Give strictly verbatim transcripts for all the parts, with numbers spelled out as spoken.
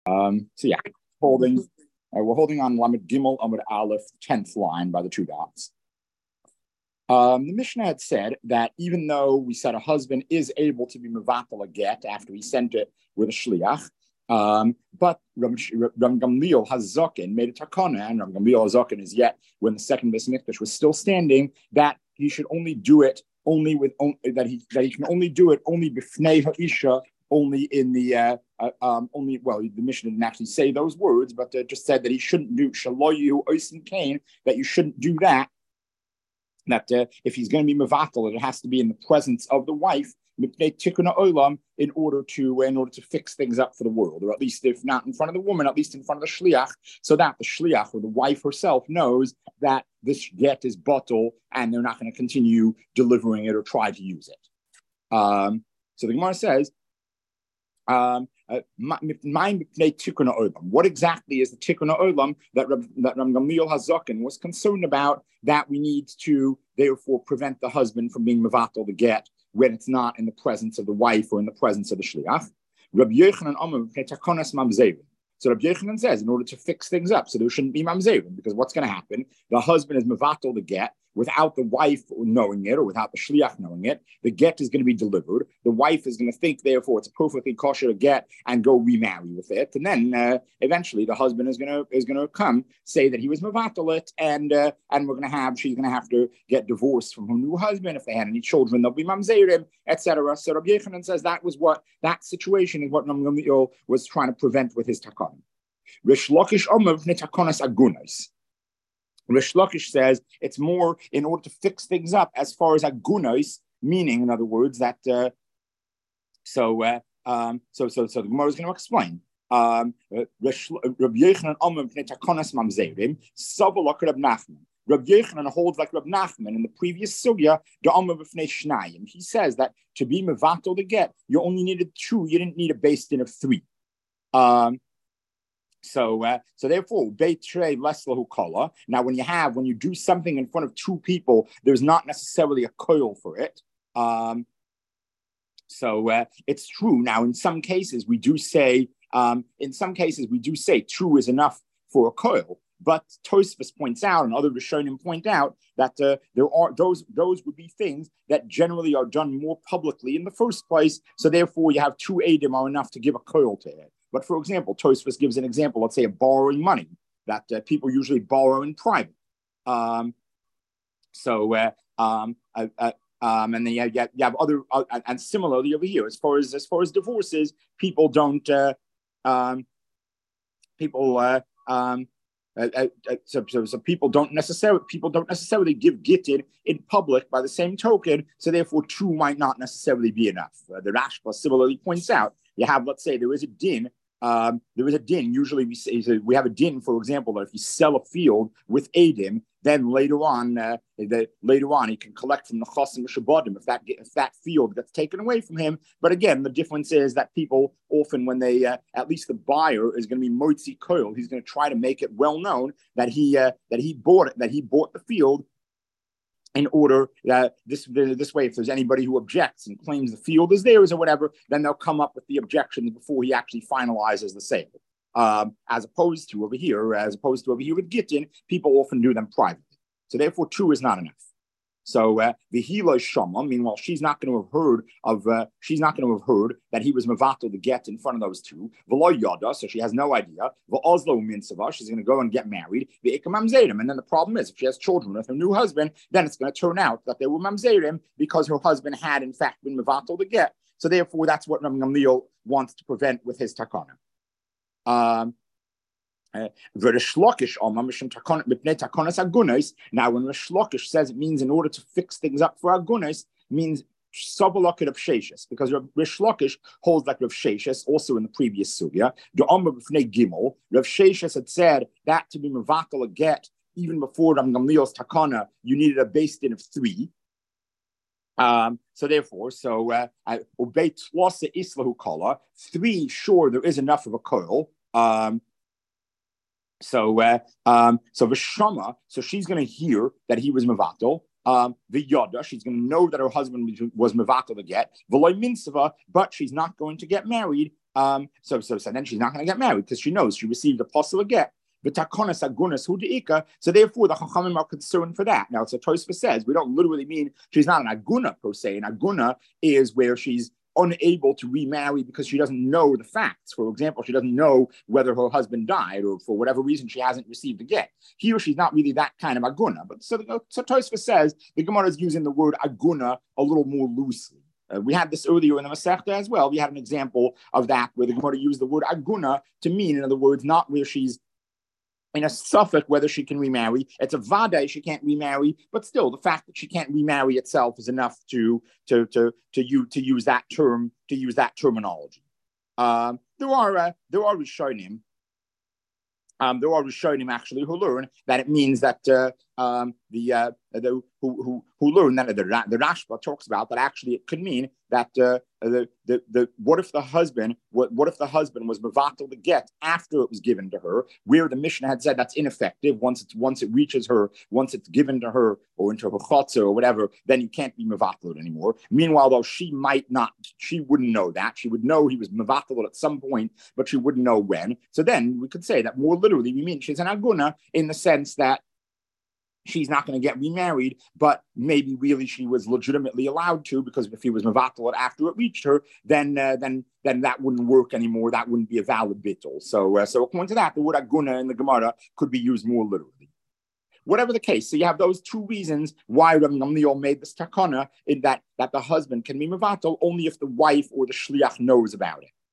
Um, so yeah, holding, uh, we're holding on Lamed Gimel Amud Aleph, tenth line by the two dots. Um, the Mishnah had said that even though we said a husband is able to be mevatel a get after he sent it with a shliach, um, but Ram, Ram Gamliel Hazakin made a takana, and Ram Gamliel Hazakin is yet when the second Beis Mikdash was still standing, that he should only do it only with that he that he can only do it only b'fnei ha'isha, only in the uh, uh, um, only well the Mishnah didn't actually say those words, but uh, just said that he shouldn't do shaloyu oisin kain, that you shouldn't do that. That uh, if he's going to be mevatel, it has to be in the presence of the wife, in order to in order to fix things up for the world, or at least if not in front of the woman, at least in front of the shliach, so that the shliach or the wife herself knows that this get is bottle and they're not going to continue delivering it or try to use it. Um, so the Gemara says, um, uh, what exactly is the tikkun olam that Ram, that Ram Gamliel Hazakin was concerned about, that we need to therefore prevent the husband from being mevatel the get when it's not in the presence of the wife or in the presence of the shliach? Rabbi Yochanan Amar takonas mamzerim. So Rabbi Yochanan says, in order to fix things up, so there shouldn't be mamzerim, because what's going to happen? The husband is mevatel the get without the wife knowing it, or without the shliach knowing it. The get is going to be delivered. The wife is going to think, therefore, it's a perfectly kosher to get and go remarry with it. And then uh, eventually, the husband is going to is going to come say that he was mevatel it, and uh, and we're going to have she's going to have to get divorced from her new husband. If they had any children, they'll be mamzerim, et cetera. So Rabbi Yochanan says that was what that situation is what Ram Gamliel was trying to prevent with his takon. Rish Lakish Omer v'nei takonas agunos. Rish Lakish says it's more in order to fix things up as far as agunos, meaning, in other words, that uh, so uh, um, so so so the Gemara is going to explain. Um, Rabbi Yochanan Omer v'nei takonas mamzerim savalak Rab Nachman. Rabbi Yochanan holds like Rab Nachman in the previous sugya, the Omer v'nei shnayim. He says that to be mevatel to get, you only needed two. You didn't need a base din of three. Um, So, uh, so therefore, beit trei leslahu kala. Now, when you have, when you do something in front of two people, there's not necessarily a coil for it. Um, so uh, it's true. Now, in some cases, we do say, um, in some cases, we do say two is enough for a coil. But Tosfos points out, and other Rishonim point out, that uh, there are those those would be things that generally are done more publicly in the first place. So therefore, you have two edim are enough to give a coil to it. But for example, Tosfos gives an example, let's say of borrowing money, that uh, people usually borrow in private. Um, so, uh, um, uh, uh, um, and then you have, you have other, uh, and similarly over here, as far as as far as divorces, people don't, uh, um, people, uh, um, uh, uh, so, so, so people don't necessarily people don't necessarily give gittin in public by the same token. So therefore, two might not necessarily be enough. Uh, the Rashba similarly points out, you have, let's say, there is a din. Um, there is a din. Usually, we say we have a din, for example, that if you sell a field with edim, then later on, uh, the, later on, he can collect from the chosim shabadim if that if that field gets taken away from him. But again, the difference is that people often, when they, uh, at least the buyer is going to be motzi koil, he's going to try to make it well known that he uh, that he bought it, that he bought the field. In order that this this way, if there's anybody who objects and claims the field is theirs or whatever, then they'll come up with the objections before he actually finalizes the sale. Um, as opposed to over here, as opposed to over here with gittin, people often do them privately. So therefore, two is not enough. So uh, the Hila Shama, meanwhile, she's not going to have heard of, uh, she's not going to have heard that he was mevatel the get in front of those two. V'lo yada, so she has no idea. V'ozlo minsava, she's going to go and get married. V'ikam mamzerim, and then the problem is, if she has children with her new husband, then it's going to turn out that they were mamzerim because her husband had in fact been mevatel the get. So therefore, that's what Ram Gamliel wants to prevent with his takana. Um, Uh, now, when Rish Lakish says it means in order to fix things up for agunos, means sabalakid of sheshes, because Rish Lakish holds like Rav Sheshes, also in the previous sugya. The Omer b'fnei Gimel, Rav Sheshes had said that to be mevatel a get, even before Ram Gamliel's takana, you needed a base din of three. Um, so therefore, so uh, obey tlasa islahu kala, three, sure, there is enough of a coil. Um, So, uh, um, so Vishama, so she's going to hear that he was mevatel. Um, the Yada, she's going to know that her husband was mevatel to get. V'loy minsava, but she's not going to get married. Um, so, so, so then she's not going to get married because she knows she received a possible get. So therefore, the Chachamim are concerned for that. Now, so Tosfos says we don't literally mean she's not an aguna per se. An aguna is where she's unable to remarry because she doesn't know the facts. For example, she doesn't know whether her husband died, or for whatever reason she hasn't received a get. Here, she's not really that kind of aguna. But so, so Tosfos says the Gemara is using the word aguna a little more loosely. Uh, we had this earlier in the Masechta as well. We had an example of that where the Gemara used the word aguna to mean, in other words, not where she's in a suffix whether she can remarry. It's a vade she can't remarry, but still the fact that she can't remarry itself is enough to to to to you to use that term to use that terminology. Um, there are uh, there are Rishonim. Um, there are Rishonim actually who learn that it means that uh, um, the, uh, the who, who who learn that the the Rashba talks about that actually it could mean that uh, the, the the what if the husband what what if the husband was mevatel the get after it was given to her, where the Mishnah had said that's ineffective once it's once it reaches her, once it's given to her or into her chotzer or whatever, then you can't be mevatel it anymore. Meanwhile, though, she might not, she wouldn't know that. She would know he was mevatel at some point, but she wouldn't know when. So then we could say that more literally we mean she's an aguna in the sense that she's not going to get remarried, but maybe really she was legitimately allowed to, because if he was mevatel after it reached her, then uh, then then that wouldn't work anymore. That wouldn't be a valid bittul. So uh, so according to that, the word aguna in the Gemara could be used more literally. Whatever the case, so you have those two reasons why Rabbi Gamliel made this takana, in that that the husband can be mevatel only if the wife or the shliach knows about it.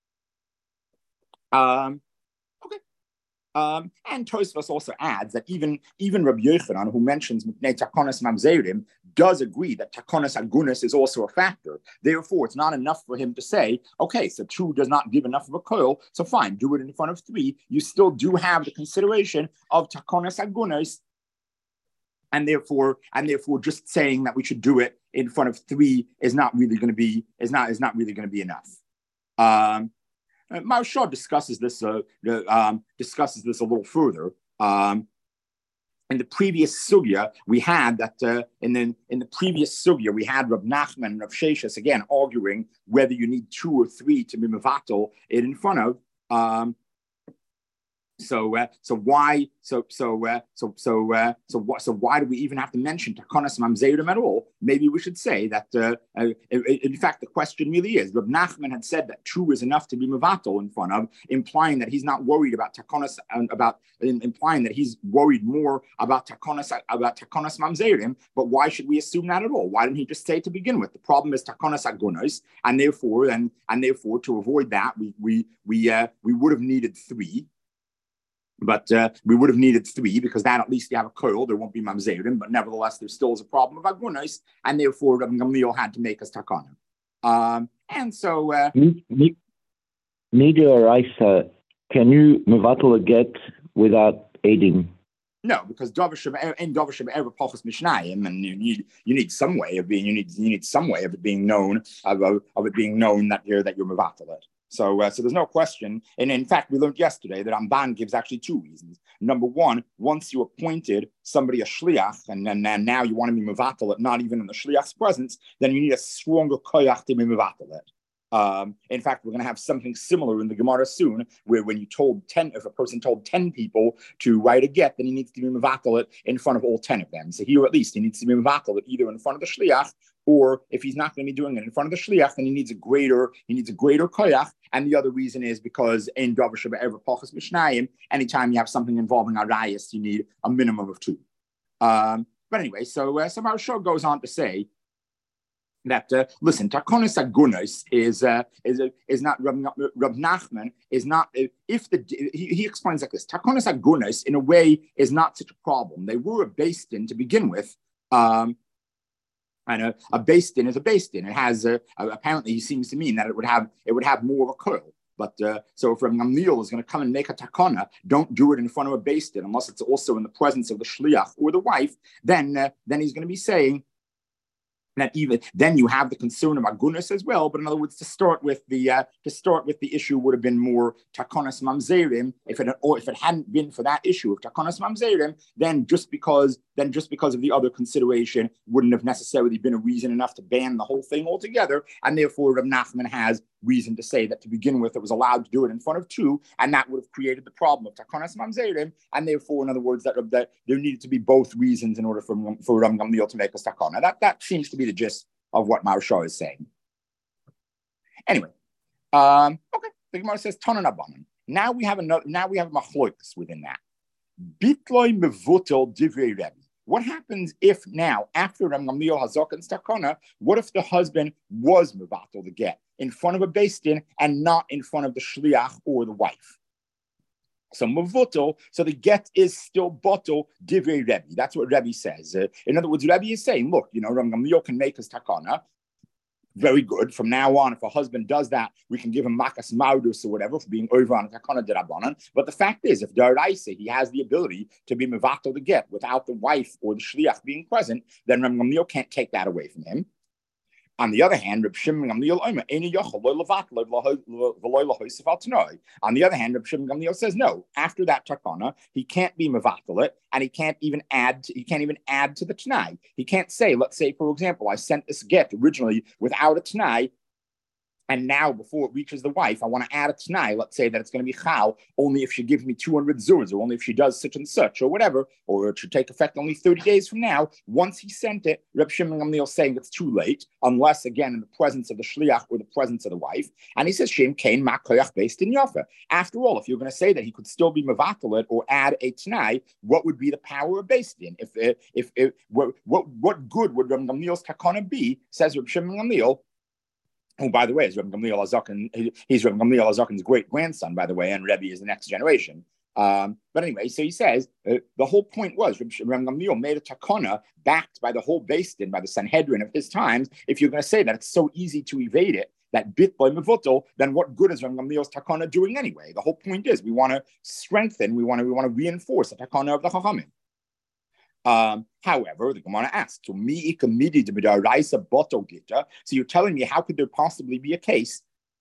Um. Okay. Um, and Tosfos also adds that even, even Rabbi Yochanan, who mentions takonas mamzerim, does agree that takonas agunas is also a factor. Therefore, it's not enough for him to say, okay, so two does not give enough of a koil, so fine, do it in front of three. You still do have the consideration of takonas agunas, and therefore, and therefore, just saying that we should do it in front of three is not really going to be is not is not really going to be enough. Um, Uh, Maharsha discusses this uh, um, discusses this a little further. Um, in the previous sugya, we had that uh, in the in the previous sugya we had Rav Nachman and Rav Sheshes again arguing whether you need two or three to be mevatel it in front of. Um, So, uh, so why, so, so, uh, so, so, uh, so, what, so, why do we even have to mention takonas mamzerim at all? Maybe we should say that. Uh, uh, in fact, the question really is: Reb Nachman had said that two is enough to be mevatel in front of, implying that he's not worried about takonas, uh, about implying that he's worried more about takonas about takonas mamzerim. But why should we assume that at all? Why didn't he just say to begin with? The problem is takonas agunos, and therefore, and and therefore, to avoid that, we we we uh, we would have needed three. But uh, we would have needed three, because then at least you have a coil, there won't be mamzerim, but nevertheless there still is a problem of agunos, and therefore Rabbi Gamliel had to make us takana. Um, and so... Uh, Media or Isa, can you mevatel a get without aiding? No, because in Dovershim ever pachas mishnayim, and you need you need some way of being you need you need some way of it being known of, of it being known that you're that you're mevatel it. So, uh, so there's no question. And in fact, we learned yesterday that Ramban gives actually two reasons. Number one, once you appointed somebody a shliach, and then and now you want to be mevatel it, not even in the shliach's presence, then you need a stronger koyach to be mevatel it. Um, in fact, we're going to have something similar in the Gemara soon, where when you told ten, if a person told ten people to write a get, then he needs to be mevatel it in front of all ten of them. So here, at least, he needs to be mevatel it either in front of the shliach, or if he's not going to be doing it in front of the shliach, then he needs a greater he needs a greater koyach. And the other reason is because in Dover Sheba Ever Pachas Mishnayim, anytime you have something involving arayas, you need a minimum of two. Um, but anyway, so uh, so Maharsha goes on to say that uh, listen, takonas agunos is uh, is uh, is not Rab, Rab Nachman is not uh, if the he, he explains like this: takonas agunos in a way is not such a problem. They were a based in to begin with. Um, And a, a based in is a based in. It has a, apparently he seems to mean that it would have it would have more of a coil. But uh, so if Rabbi Gamliel is going to come and make a takana, don't do it in front of a based in unless it's also in the presence of the shliach or the wife. Then uh, then he's going to be saying that even then you have the concern of agunas as well. But in other words, to start with the uh, to start with the issue would have been more takonas mamzerim. If it or if it hadn't been for that issue of takonas mamzerim, then just because then just because of the other consideration wouldn't have necessarily been a reason enough to ban the whole thing altogether. And therefore, Reb Nachman has reason to say that to begin with, it was allowed to do it in front of two, and that would have created the problem of Takonas Mamzerim. And therefore, in other words, that, that there needed to be both reasons in order for, for Reb Gamliel to make a Takona. That, that seems to be the gist of what Maharsha is saying. Anyway, um, okay, the Gemara says Tanan Abanan. Now we have another. Now we have machlokas within that. Bitloi mevutel divrei Rebbe. What happens if now, after Reb Gamliel Hazaken's takana, what if the husband was mevatel the get in front of a beis din and not in front of the shliach or the wife? So mevutel, so the get is still botel divrei Rebbe. That's what Rebbe says. Uh, in other words, Rebbe is saying, look, you know, Reb Gamliel can make his takana. Very good. From now on, if a husband does that, we can give him makas maudus or whatever for being over on a takana derabanan. But the fact is, if daraisa, he has the ability to be mevatel the get without the wife or the shliach being present, then Reb Gamliel can't take that away from him. On the other hand, Reb Shimon Gamliel Omer eni yochel lo levatel v'lo lahoisef al tanoi. On the other hand, Reb Shimon Gamliel says no. After that takana, he can't be mevatel it, and he can't even add. To, he can't even add to the tanai. He can't say, let's say, for example, I sent this get originally without a tanai, and now before it reaches the wife, I want to add a tanai. Let's say that it's going to be chal only if she gives me two hundred zuz, or only if she does such and such, or whatever, or it should take effect only thirty days from now. Once he sent it, Reb Shimon Gamliel saying it's too late, unless again in the presence of the shliach or the presence of the wife. And he says Shem Kain Makoyach based in Yafa. After all, if you're going to say that he could still be mevatel it or add a tanai, what would be the power of based in? If if, if, if what, what what good would Reb Gamliel's takana be? Says Reb Shimon Gamliel. Who, by the way, is Reb Gamliel Hazaken. He's Reb Gamliel Hazaken's great grandson, by the way, and Rebbe is the next generation. Um, but anyway, so he says uh, the whole point was Reb Gamliel made a takana backed by the whole beis din, by the Sanhedrin of his times. If you're going to say that it's so easy to evade it, that bit by mevutel, then what good is Reb Gamliel's takana doing anyway? The whole point is we want to strengthen, we want to we want to reinforce the takana of the Chachamim. Um, however, the Gemara asks, so you're telling me how could there possibly be a case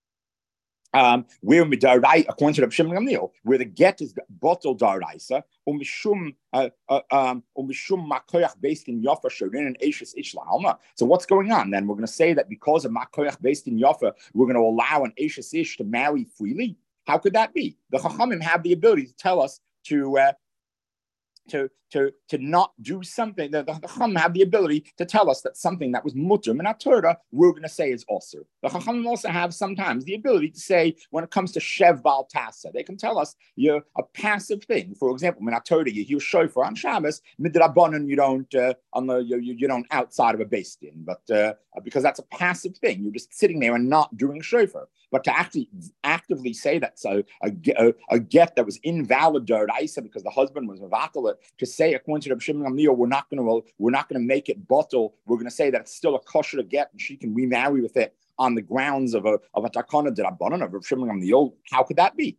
um, where midarai, according to Reb Shimon Gamliel, where the get is bottle daraisa, or mishum uh, uh, um, or mishum makoyach based in Yafa shorin and Eishes Ish La'alma. So what's going on then? We're going to say that because of makoyach based in Yafa, we're going to allow an Eishes Ish to marry freely. How could that be? The Chachamim have the ability to tell us to. Uh, To, to, to not do something. The, the, the Chachamim have the ability to tell us that something that was mutter in our Torah, we're going to say is osir. The Chachamim also have sometimes the ability to say, when it comes to shev bal tasa, they can tell us you're a passive thing. For example, in our Torah, you hear shofar on Shabbos, midrabanan, you don't uh, on the you, you don't outside of a beis din, but uh, because that's a passive thing, you're just sitting there and not doing shofar. But to actually actively say that so a, a, a get that was invalid d'oraisa because the husband was mevatel it, to say according to Reb Shimon Gamliel, we're not going to we're not going to make it bottle. We're going to say that it's still a kosher get and she can remarry with it on the grounds of a of a takana d'rabbanan of Reb Shimon Gamliel. How could that be?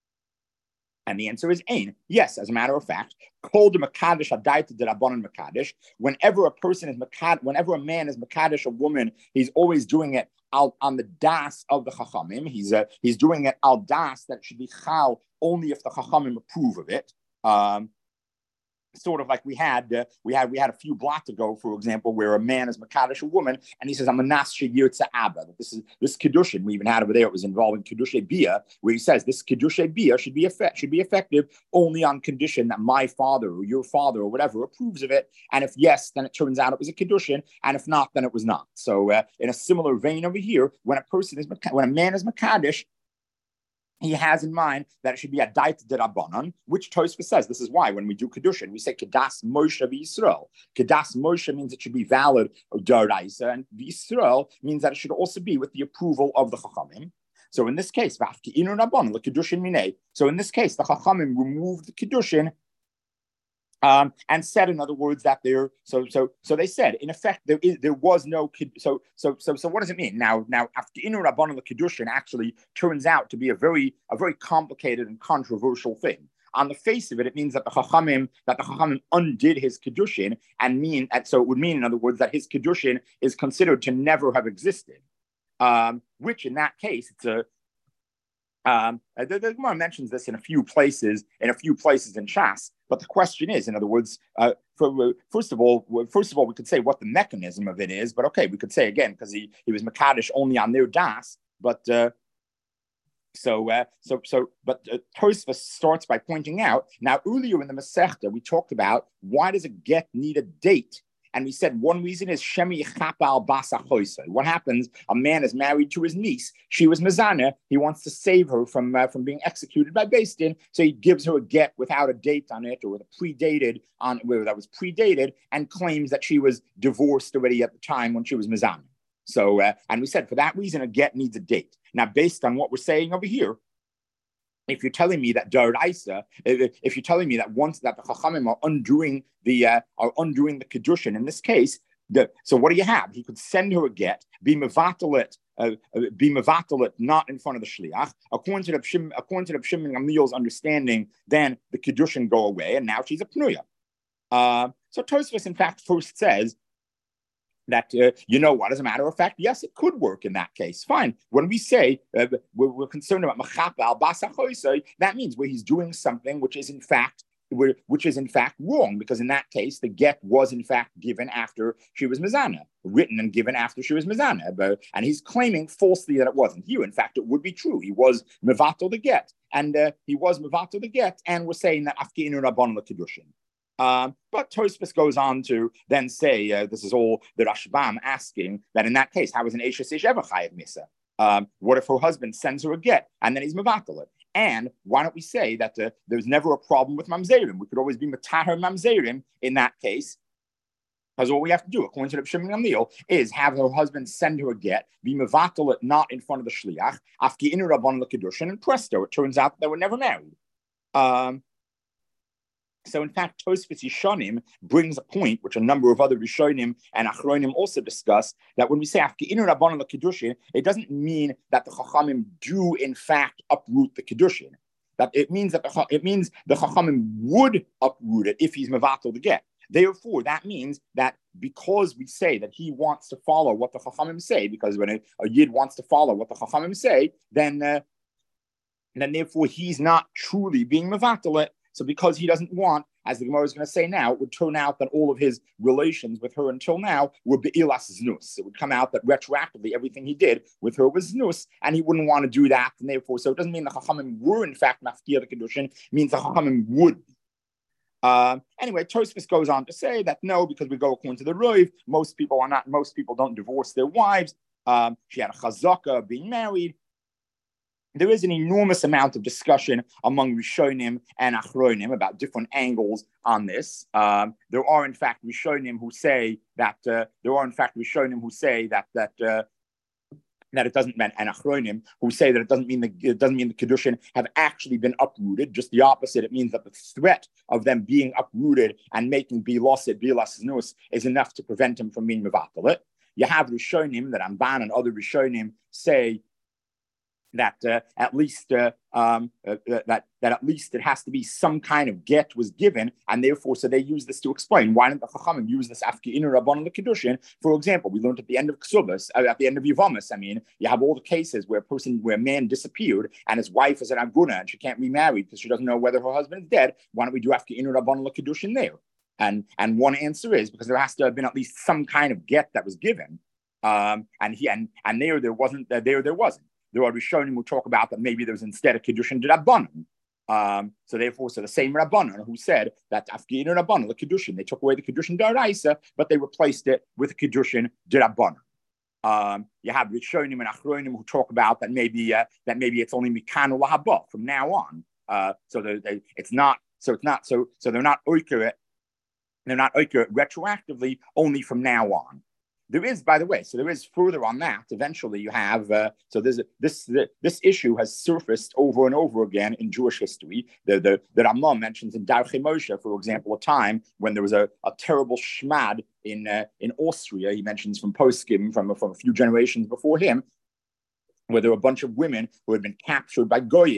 And the answer is ain. Yes, as a matter of fact, called the makadesh adaita d'rabbanan makadesh. Whenever a person is makad, whenever a man is makadesh a woman, he's always doing it out on the das of the chachamim. He's uh, he's doing it al das that it should be chal only if the chachamim approve of it. Um, Sort of like we had, uh, we had, we had a few blocks ago, for example, where a man is makadesh a woman, and he says, "I'm a nashe yirtza abba." This is this kiddushin we even had over there. It was involving kiddushay bia, where he says this kiddushay bia should be effect, should be effective only on condition that my father or your father or whatever approves of it. And if yes, then it turns out it was a kiddushin, and if not, then it was not. So, uh, in a similar vein over here, when a person is when a man is makadesh, he has in mind that it should be a dait d'rabbanan, which Tosfos says this is why when we do kedushin we say kedas Moshe v'Yisrael. Kedas Moshe means it should be valid d'oraisa, and v'Yisrael means that it should also be with the approval of the chachamim. So in this case, v'afki'inu rabbanan l'kedushin minei. So in this case, the chachamim removed the kedushin. Um, and said, in other words, that there. So, so, so they said, in effect, there is, there was no. So, so, so, so, what does it mean now? Now, after inu rabbanan l'kedushin actually turns out to be a very, a very complicated and controversial thing. On the face of it, it means that the chachamim, that the chachamim undid his kedushin, and mean, and so it would mean, in other words, that his kedushin is considered to never have existed. Um, which, in that case, it's a Um, the, the Gemara mentions this in a few places, in a few places in Shas. But the question is, in other words, uh, for, first of all, first of all, we could say what the mechanism of it is. But okay, we could say again because he he was makadosh only on their das. But uh, so uh, so so, but uh, Tosfos starts by pointing out now earlier in the Masechta we talked about why does a get need a date. And we said one reason is Shemi Chapal Basa Choisei. What happens? A man is married to his niece. She was Mizana. He wants to save her from uh, from being executed by Beis Din. So he gives her a get without a date on it, or with a predated on where that was predated, and claims that she was divorced already at the time when she was Mizana. So uh, and we said for that reason a get needs a date. Now, based on what we're saying over here, if you're telling me that Daraisa, if you're telling me that once that the Chachamim are undoing the uh, are undoing the kedushin in this case, the, so what do you have? He could send her a get, be mevatalit, uh, be mevatalit, not in front of the shliach. According to the Pshim, according to the Pshim and Gamliel's understanding, then the kedushin go away, and now she's a pnuya. Uh, so Tosfos, in fact, first says that, uh, you know what, as a matter of fact, yes, it could work in that case. Fine. When we say uh, we're, we're concerned about machapal basachoisai, that means where he's doing something which is in fact which is in fact wrong, because in that case, the get was in fact given after she was mizana, written and given after she was mizana. But, and he's claiming falsely that it wasn't. Here, in fact, it would be true. He was mevato the get, and uh, he was mevato the get, and we're saying that afkeinu rabban l'kedushin. Um, but Tosfos goes on to then say, uh, this is all the Rashbam asking, that in that case, how is an Eishes Ish ever chayav misa? Um, what if her husband sends her a get, and then he's mevatel it? And why don't we say that uh, there's never a problem with mamzerim? We could always be mataher mamzerim in that case, because all we have to do, according to the Pshim and Gamliel, is have her husband send her a get, be mevatel it not in front of the shliach, afki inu rabban l'kedushin, and presto, it turns out that they were never married. Um, So, in fact, Tosfos Yishonim brings a point, which a number of other Rishonim and Achronim also discuss, that when we say Afki'inu Rabbanan l'Kedushin, it doesn't mean that the Chachamim do, in fact, uproot the Kedushin. That it means that the, it means the Chachamim would uproot it if he's mevatel the get. Therefore, that means that because we say that he wants to follow what the Chachamim say, because when a, a Yid wants to follow what the Chachamim say, then, uh, then therefore he's not truly being mevatel it. So because he doesn't want, as the Gemara is going to say now, it would turn out that all of his relations with her until now were be'ilas znus. It would come out that retroactively everything he did with her was znus, and he wouldn't want to do that. And therefore, so it doesn't mean the Chachamim were in fact mafkir the kedushin. It means the Chachamim would be. Uh, anyway, Tosfos goes on to say that no, because we go according to the Rov, most people are not. Most people don't divorce their wives. Um, she had a chazaka of being married. There is an enormous amount of discussion among Rishonim and Achronim about different angles on this. Um, there are, in fact, Rishonim who say that uh, there are, in fact, Rishonim who say that that uh, that it doesn't mean, and Achronim who say that it doesn't mean the it doesn't mean the kedushin have actually been uprooted. Just the opposite. It means that the threat of them being uprooted and making bilosid bilas znus is enough to prevent him from being mevatel. You have Rishonim that Ramban and other Rishonim say that uh, at least uh, um, uh, that that at least it has to be some kind of get was given, and therefore, so they use this to explain why didn't the Chachamim use this afki inu rabban l'kedushin? For example, we learned at the end of Ksubas, uh, at the end of Yevamis. I mean, you have all the cases where a person, where a man disappeared, and his wife is an aguna, and she can't remarry because she doesn't know whether her husband is dead. Why don't we do afki inu rabban l'kedushin there? And and one answer is because there has to have been at least some kind of get that was given, um, and he and and there there wasn't uh, there there wasn't. There are Rishonim who talk about that maybe there was instead a Kedushin de Rabbanon. Um, so therefore, so the same Rabbanon who said that Afgin and Rabbanon, the Kedushin, they took away the Kedushin Daraisa, but they replaced it with a Kedushin de Rabbanon. Um, you have Rishonim and Achronim who talk about that maybe uh, that maybe it's only Mikanu Lahaba from now on. Uh, so they, they, it's not so it's not so so they're not oiker they're not oiker retroactively only from now on. There is, by the way, so there is further on that. Eventually, you have uh, so there's a, this the, this issue has surfaced over and over again in Jewish history. The the the Rambam mentions in Darchei Moshe, for example, a time when there was a, a terrible shmad in uh, in Austria. He mentions from Poskim from from a few generations before him, where there were a bunch of women who had been captured by goyim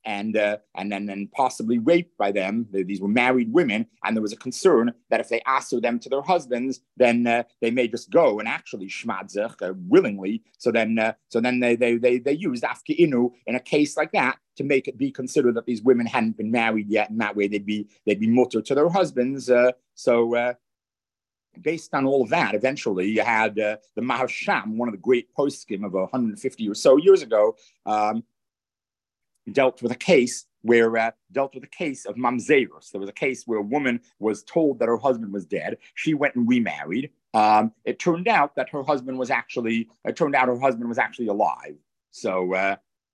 and uh, and then and possibly raped by them. These were married women, and there was a concern that if they asked them to their husbands, then uh, they may just go and actually shmadzach uh, willingly. So then, uh, so then they they they they used afkeinu in a case like that to make it be considered that these women hadn't been married yet, and that way they'd be they'd be mutter to their husbands. Uh, so. Uh, Based on all of that, eventually you had uh, the Maharsham, one of the great poskim of one hundred fifty or so years ago, um, dealt with a case where uh, dealt with a case of mamzerus. There was a case where a woman was told that her husband was dead. She went and remarried. Um, it turned out that her husband was actually. It turned out her husband was actually alive. So. Uh,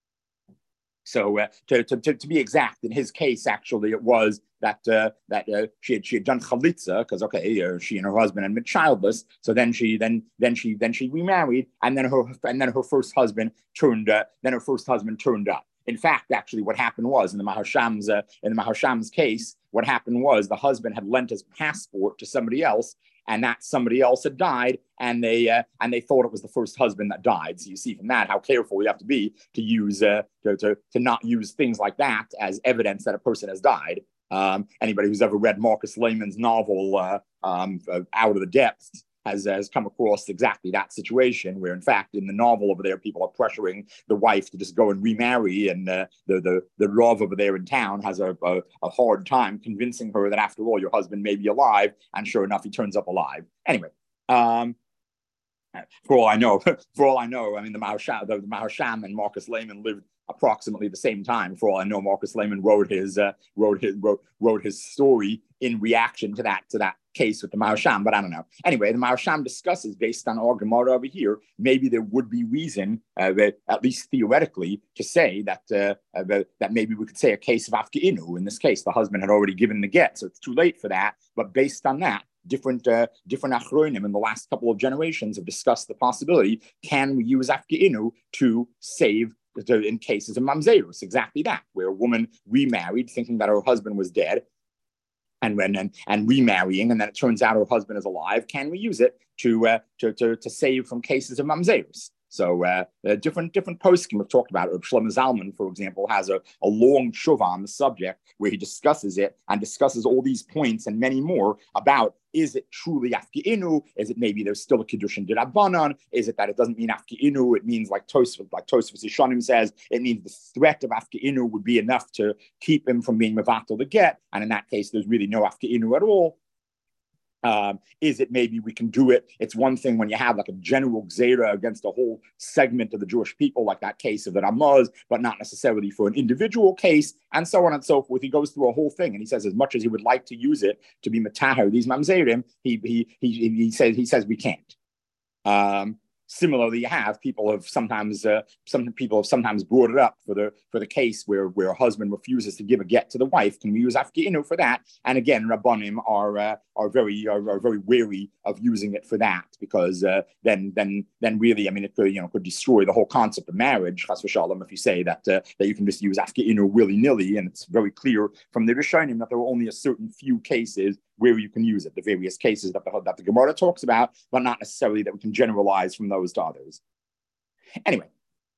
So uh, to, to, to be exact, in his case, actually, it was that uh, that uh, she had she had done chalitza because okay, uh, she and her husband had been childless. So then she then then she then she remarried, and then her and then her first husband turned uh, then her first husband turned up. In fact, actually, what happened was in the Maharsham's uh, in the Maharsham's case, what happened was the husband had lent his passport to somebody else, and that somebody else had died, and they uh, and they thought it was the first husband that died. So you see from that how careful you have to be to use uh, to, to to not use things like that as evidence that a person has died. Um, anybody who's ever read Marcus Lehman's novel uh, um, uh, Out of the Depths has, has come across exactly that situation where, in fact, in the novel over there, people are pressuring the wife to just go and remarry, and uh, the the the Rav over there in town has a, a a hard time convincing her that after all, your husband may be alive, and sure enough, he turns up alive. Anyway. Um, For all I know, for all I know, I mean, the Maharsham, the, the Maharsham and Marcus Lehman lived approximately the same time. For all I know, Marcus Lehman wrote his uh, wrote his wrote, wrote his story in reaction to that to that case with the Maharsham. But I don't know. Anyway, the Maharsham discusses, based on our Gemara over here, maybe there would be reason, uh, that, at least theoretically, to say that uh, uh, that maybe we could say a case of afkeinu. In this case, the husband had already given the get, so it's too late for that. But based on that, different uh, different achronim in the last couple of generations have discussed the possibility: can we use afkeinu to save to, in cases of mamzerus? Exactly that, where a woman remarried thinking that her husband was dead, and when and, and remarrying, and then it turns out her husband is alive. Can we use it to uh, to, to to save from cases of mamzerus? So uh, uh, different different poskim we've talked about it. Shlomo Zalman, for example, has a, a long tshuva on the subject where he discusses it and discusses all these points and many more about: is it truly afkeinu? Is it maybe there's still a kedushin d'Rabbanan? Is it that it doesn't mean afkeinu? It means, like Tosfos, like Tosfos Yishanim says, it means the threat of afkeinu would be enough to keep him from being mevatel the get, and in that case, there's really no afkeinu at all. Um, is it maybe we can do it? It's one thing when you have like a general gzera against a whole segment of the Jewish people, like that case of the Ramaz, but not necessarily for an individual case, and so on and so forth. He goes through a whole thing, and he says as much as he would like to use it to be mataher these mamzerim, he he he he says he says we can't. Um, Similarly, you have people have sometimes uh, some people have sometimes brought it up for the for the case where where a husband refuses to give a get to the wife. Can we use afkeinu for that? And again, Rabbanim are uh, are very are, are very wary of using it for that, because uh, then then then really, I mean, it could, you know, could destroy the whole concept of marriage. Chas v'shalom, if you say that uh, that you can just use afkeinu willy nilly, and it's very clear from the Rishonim that there are only a certain few cases where you can use it, the various cases that the, that the Gemara talks about, but not necessarily that we can generalize from those to others. Anyway,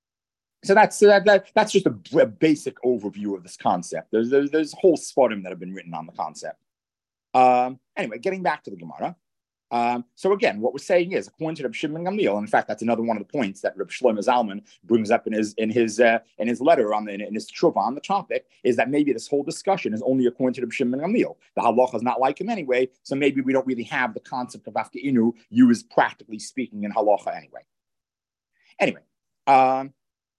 so that's uh, that, that's just a, a basic overview of this concept. There's, there's, there's whole svarim that have been written on the concept. Um, anyway, getting back to the Gemara. Um, so again, what we're saying is, according to Reb Shimon Gamliel, and in fact, that's another one of the points that Reb Shlomo Zalman brings up in his in his uh, in his letter on the in his tshuva on the topic, is that maybe this whole discussion is only according to Reb Shimon Gamliel. The halacha is not like him anyway, so maybe we don't really have the concept of afkeinu used practically speaking in halacha anyway. Anyway. Um,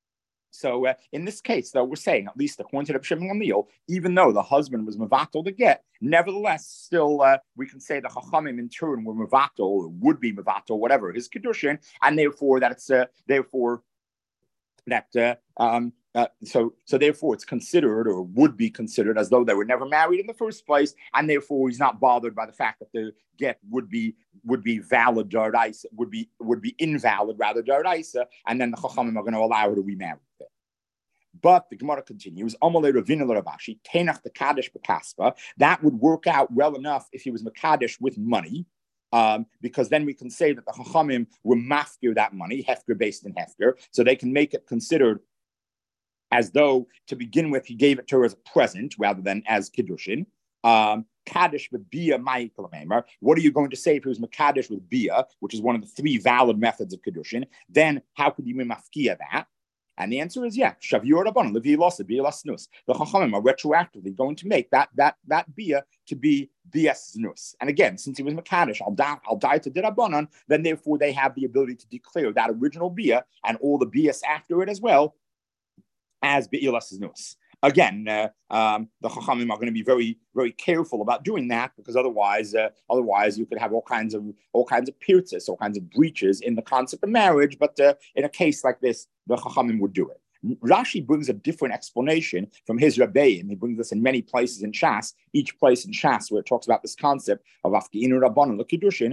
So uh, in this case, though, we're saying, at least according to Reb Shimon Gamliel, even though the husband was mevatel to get, nevertheless, still uh, we can say the chachamim in turn were mevatel, or would be mevatel, whatever his kedushin, and therefore that it's uh, therefore that uh, um, uh, so so therefore it's considered, or would be considered, as though they were never married in the first place, and therefore he's not bothered by the fact that the get would be would be valid d'oraisa, would be would be invalid rather d'oraisa, and then the chachamim are going to allow her to remarry. But the Gemara continues, Amalei Ravina Ravashi, Tenach the Kaddish Bekaspa. That would work out well enough if he was Makadish with money, um, because then we can say that the Chachamim were mafkir that money, Hefker based in Hefker, so they can make it considered as though to begin with he gave it to her as a present rather than as kiddushin. Um, Kaddish with bia ma'ikalamemer. What are you going to say if he was Makadish with bia, which is one of the three valid methods of kiddushin? Then how could you be mafkia that? And the answer is yeah. Shavur rabbanon levi losa bia lasnus. The chachamim are retroactively going to make that that that bia to be bia snus. And again, since he was Makadish, I'll die I'll die to dirabanan. Then therefore they have the ability to declare that original bia and all the bias after it as well as Be'ilas Znus. Again, uh, um, the Chachamim are going to be very, very careful about doing that because otherwise, uh, otherwise you could have all kinds of all kinds of pirtzes, all kinds of breaches in the concept of marriage. But uh, in a case like this, the Chachamim would do it. Rashi brings a different explanation from his Rebbeim. He brings this in many places in Shas. Each place in Shas where it talks about this concept of Afkiinu Rabbanon L'Kiddushin,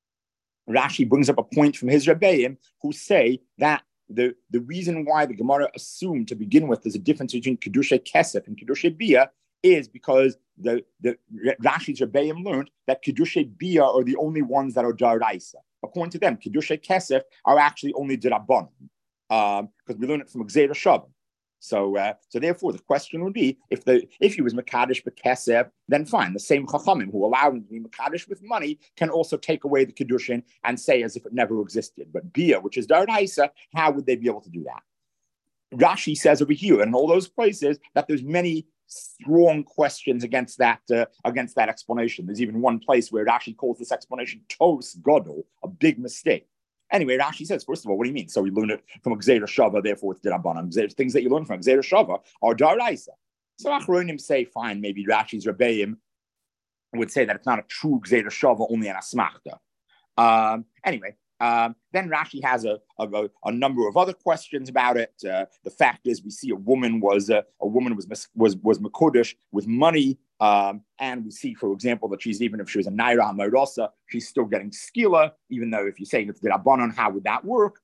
Rashi brings up a point from his Rebbeim who say that The, the reason why the Gemara assumed to begin with there's a difference between Kedusha Kesef and Kedusha Bia is because the, the Rashi's Rebbeim learned that Kedusha Bia are the only ones that are Daraisa. According to them, Kedusha Kesef are actually only Dirabban, because um, we learn it from Gzeira Shavim. So, uh, so therefore, the question would be: if the if he was Makadosh b'Kesef, then fine. The same Chachamim who allowed him to be Makadosh with money can also take away the Kedushin and say as if it never existed. But Bia, which is Daraisa, how would they be able to do that? Rashi says over here and in all those places that there's many strong questions against that uh, against that explanation. There's even one place where Rashi calls this explanation Tos Godol, a big mistake. Anyway, Rashi says, first of all, what do you mean? So we learn it from Gzeira Shava, therefore it's Dirabanan. Things that you learn from Gzeira Shava are Daraisa. So Achronim say, fine, maybe Rashi's Rebbeim would say that it's not a true Gzeira Shava, only an Asmachta. Um, anyway, um, then Rashi has a, a, a number of other questions about it. Uh, the fact is, we see a woman was uh, a woman was was was Makodesh with money. Um, and we see, for example, that she's even if she was a Naira Hamarosa, she's still getting skila, even though if you're saying it's the Rabbanon, how would that work?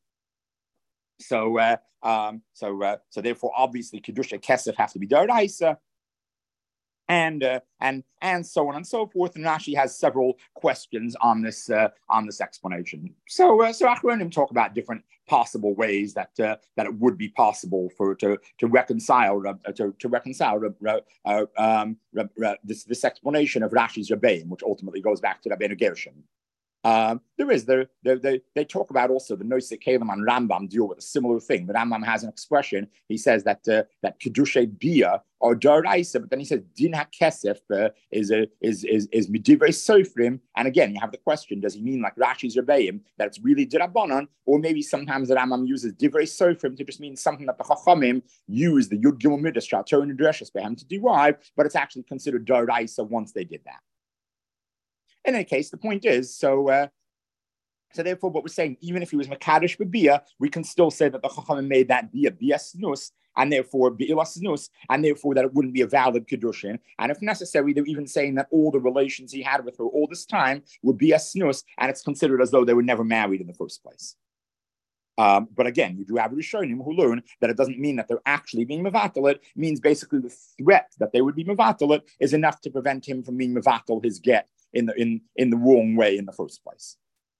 So, uh, um, so, uh, so therefore, obviously, Kedusha Kesef has to be Daraisa, and uh, and and so on and so forth. And Rashi has several questions on this uh, on this explanation. So, uh, so Achronim talk about different possible ways that uh, that it would be possible for to to reconcile uh, to to reconcile uh, uh, um, uh, this this explanation of Rashi's Rebbeim, which ultimately goes back to Rabbeinu Gershon. Um, there is there they they talk about also the Nosei Kalim and Rambam deal with a similar thing. The Rambam has an expression. He says that uh, that Kedushay Bia or Daraisa, but then he says Din HaKesef uh, is a is is is Midivrei Sofrim. And again, you have the question: does he mean like Rashi's Rebbeim that it's really Dirabanan, or maybe sometimes the Rambam uses Divrei Sofrim to just mean something that the Chachamim use the Yud Gimel Midas Torah and Dreshes Behem to derive, but it's actually considered Daraisa once they did that. In any case, the point is, so uh, so therefore, what we're saying, even if he was Makadosh B'Bia, we can still say that the Chachamim made that Bia Bia Snus, and therefore Bia Snus, and therefore that it wouldn't be a valid Kedushin. And if necessary, they're even saying that all the relations he had with her all this time would be a Snus, and it's considered as though they were never married in the first place. Um, but again, you do have Rishonim who learn that it doesn't mean that they're actually being Mevatalit. It means basically the threat that they would be Mevatalit is enough to prevent him from being Mevatal his get in the in, in the wrong way in the first place.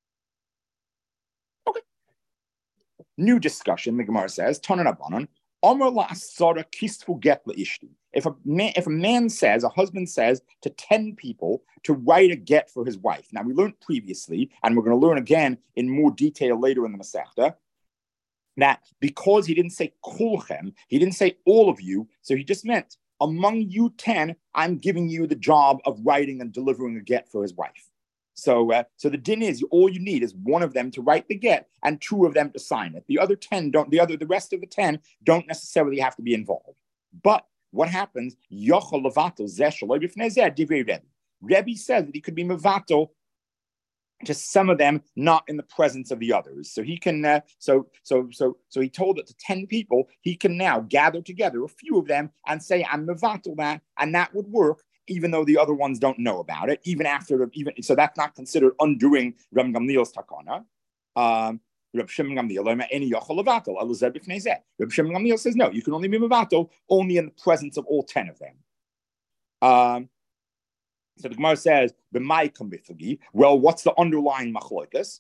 Okay. New discussion, the Gemara says, Tanan Abanon, Omer la asara kistfu get la ishti. If a man, if a man says, a husband says to ten people to write a get for his wife. Now we learned previously, and we're going to learn again in more detail later in the Masechta, that because he didn't say kulchem, he didn't say all of you, so he just meant among you ten, I'm giving you the job of writing and delivering a get for his wife. So, uh, so the din is all you need is one of them to write the get and two of them to sign it. The other ten don't. The other, the rest of the ten don't necessarily have to be involved. But what happens? Yochel levato zeh shaloi b'fnei zeh divrei Rebbe. Rebbe says that he could be mevato to some of them, not in the presence of the others. So he can, uh, so so so so he told it to ten people. He can now gather together a few of them and say, "I'm mevatel that," and that would work, even though the other ones don't know about it. Even after, even so, that's not considered undoing Reb Gamliel's takana. Um, Reb Shimon Gamliel, any yochel levatel, elazeh b'fnei zeh. Reb Shimon Gamliel says no, you can only be mevatel only in the presence of all ten of them. Um. So the Gemara says, "B'mai kambithagi." Well, what's the underlying machlokas?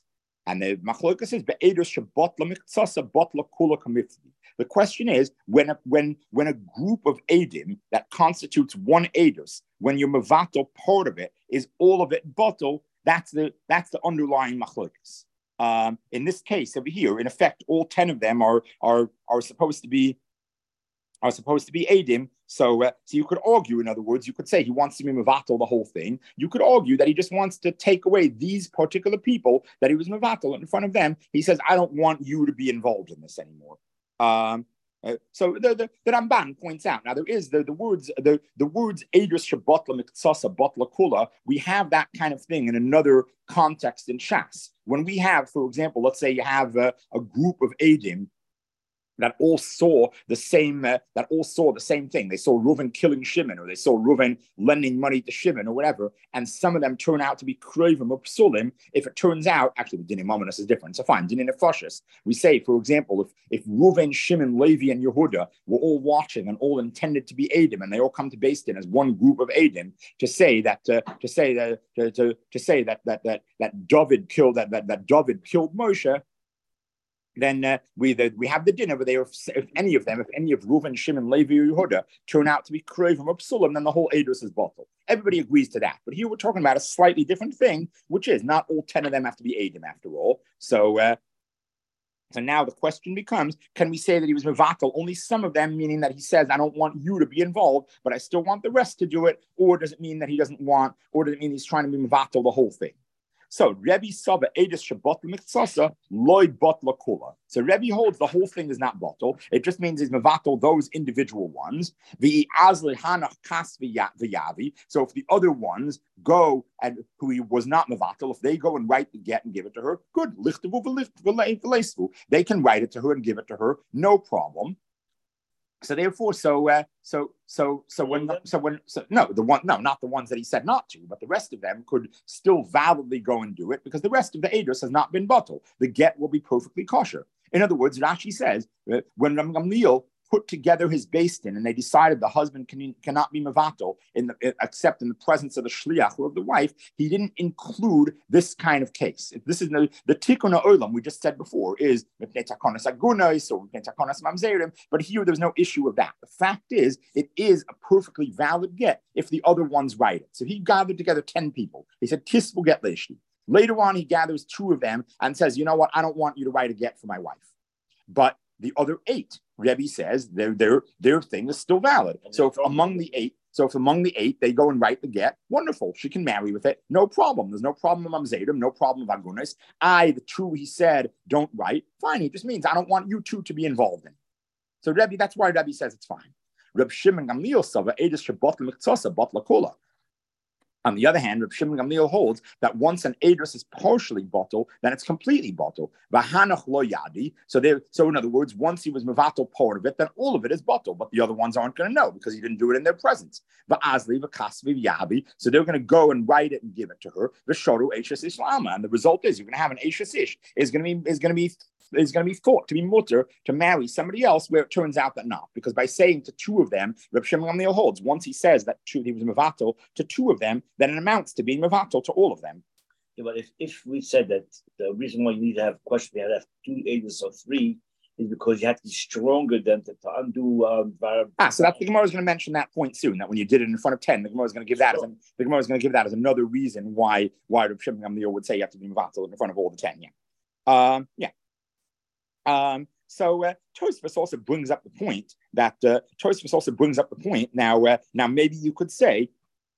And the machlokas is be'edus shebotla miktsasa botla kula kamifli. The question is, when a, when, when a group of edim that constitutes one edus, when your mevatel part of it is all of it bottle, that's the that's the underlying machlokas. Um, in this case over here, in effect, all ten of them are are are supposed to be are supposed to be edim. So, uh, so you could argue, in other words, you could say he wants to be mevatel the whole thing. You could argue that he just wants to take away these particular people that he was mevatel in front of them. He says, I don't want you to be involved in this anymore. Um, uh, so the, the, the Ramban points out, now there is the, the words, the, the words Edris Shabbatla Miktsasa Batla Kula, we have that kind of thing in another context in Shas. When we have, for example, let's say you have a, a group of Edim that all saw the same, uh, that all saw the same thing. They saw Reuven killing Shimon, or they saw Reuven lending money to Shimon, or whatever. And some of them turn out to be Krovim or Psulim. If it turns out, actually, the Dinim Ominous is different. So fine, Dinim Nefashis. We say, for example, if if Reuven, Shimon, Levi, and Yehuda were all watching and all intended to be Edim, and they all come to Beis Din as one group of Edim to say that, uh, to say that, to, to, to say that that that that David killed that that that David killed Moshe. Then uh, we the, we have the dinner, but they if, if any of them, if any of Reuven, Shimon, Levi, or Yehuda turn out to be Krovim or Psulim, then the whole Eidos is bottled. Everybody agrees to that. But here we're talking about a slightly different thing, which is not all ten of them have to be Eidim after all. So, uh, so now the question becomes: can we say that he was mevatel only some of them, meaning that he says, "I don't want you to be involved, but I still want the rest to do it," or does it mean that he doesn't want, or does it mean he's trying to be mevatel the whole thing? So Rebbe Saba Edis Shabbat Miktsasa Loy Botla Kula. So Rebbe holds the whole thing is not bottle. It just means he's mevatel those individual ones. The Azli Hanach Kas V'Yavi. So if the other ones go and who he was not mevatel, if they go and write the get and give it to her, good. They can write it to her and give it to her, no problem. So therefore, so uh, so so so when so when so no the one no not the ones that he said not to, but the rest of them could still validly go and do it because the rest of the edus has not been bottled. The get will be perfectly kosher. In other words, Rashi says uh, when Ram Gamliel put together his Beis Din and they decided the husband can, cannot be mevatel in the, except in the presence of the shliach or of the wife, he didn't include this kind of case. This is the, the tikkun ha'olam we just said before is mipnei takonas agunais or mipnei takonas mamzerim, but here there's no issue of that. The fact is, it is a perfectly valid get if the other ones write it. So he gathered together ten people. He said, Tis will get leishli. Later on, he gathers two of them and says, you know what, I don't want you to write a get for my wife. But the other eight, Rebbe says their their their thing is still valid. So if among the eight, so if among the eight they go and write the get, wonderful, she can marry with it, no problem. There's no problem of Mamzedim, no problem of Agunis. I, the two he said, don't write. Fine, it just means I don't want you two to be involved in it. So Rebbe, that's why Rebbe says it's fine. Reb Shimon Gamliel Sava Edis Shabbat Miktsasa Batla Kola. On the other hand, Reb Shimon Gamliel holds that once an edus is partially bottled, then it's completely bottled. V'hanach lo yadi. So there, so in other words, once he was mevatel part of it, then all of it is bottled, but the other ones aren't going to know because he didn't do it in their presence. V'azli v'kasvi v'yabi. So they're going to go and write it and give it to her. V'shoru eishes ishlama, and the result is you're going to have an eishes ish is going to be is going to be is going to be thought to be mutter to marry somebody else, where it turns out that not, because by saying to two of them, Reb Shimon Gamliel holds once he says that two, he was mevatel to two of them, then it amounts to being mevatel to all of them. Yeah, but if, if we said that the reason why you need to have a question, you have to have two edus or three, is because you have to be stronger than to, to undo. Um, ah, so that the Gemara is going to mention that point soon. That when you did it in front of ten, the Gemara is going to give that sure. as a, the Gemara is going to give that as another reason why why Reb Shimon Gamliel would say you have to be mevatel in front of all the ten. Yeah, um, yeah. Um, so uh, Tosfos also brings up the point that uh, Tosfos also brings up the point. Now, uh, now maybe you could say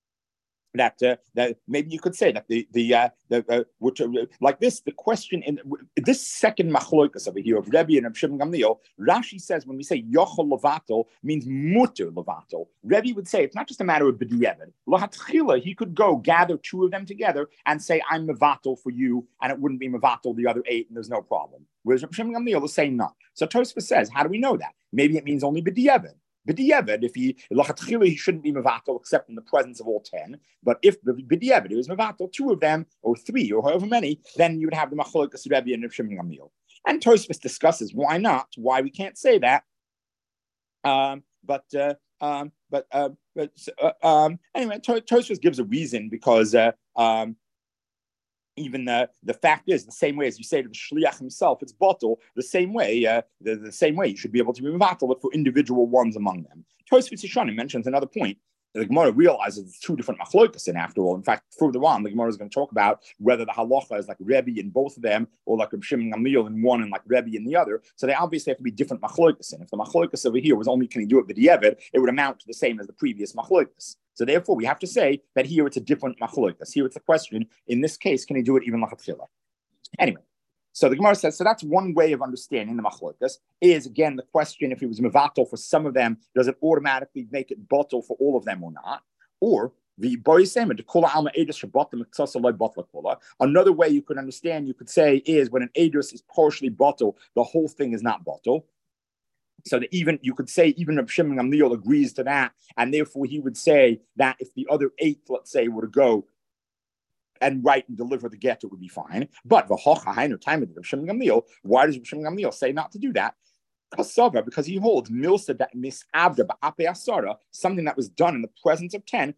that uh, that maybe you could say that the the uh, the uh, which, uh, like this the question in this second machlokas over here of Rebbe and Reb Shimon Gamliel, Rashi says when we say yochel levatel means muter levatel. Rebbe would say it's not just a matter of b'diavad. Lahatchila, he could go gather two of them together and say I'm mevatel for you, and it wouldn't be mevatel the other eight, and there's no problem. Whereas Reb Shimon Gamliel is saying not. So Tosfos says, how do we know that? Maybe it means only b'diavad. B'diavad, if he lachatchila, he shouldn't be mevatel except in the presence of all ten. But if b'diavad he was mevatel two of them or three or however many, then you would have the machlokas Rebbe and Reb Shimon Gamliel. And Tosfos discusses why not, why we can't say that. Um, but uh, um, but uh, but uh, um, anyway, Tosfos gives a reason because uh, um, even the, the fact is, the same way as you say to the shliach himself, it's bottle, the same way, uh, the, the same way you should be able to be mevatel it for individual ones among them. Tosfos Yeshanim mentions another point. The Gemara realizes it's two different machlokas in after all. In fact, further on, the Gemara is going to talk about whether the halacha is like Rebbe in both of them or like Reb Shimon Gamliel in one and like Rebbe in the other. So they obviously have to be different machlokas. And if the machlokas over here was only can he do it b'diavad, it would amount to the same as the previous machlokas. So therefore, we have to say that here it's a different machlokas. Here it's a question. In this case, can he do it even like a tchila? Anyway. So the Gemara says, so that's one way of understanding the machlokas, is again the question, if it was mevatel for some of them, does it automatically make it bottle for all of them or not? Or the another way you could understand, you could say, is when an edus is partially bottle, the whole thing is not bottle. So that even you could say even Reb Shimon Gamliel agrees to that, and therefore he would say that if the other eight, let's say, were to go and write and deliver the get, it would be fine. But time of Reb Shimon Gamliel, why does Reb Shimon Gamliel say not to do that? Because he holds milsa that misabda ba'ape asara, something that was done in the presence of ten.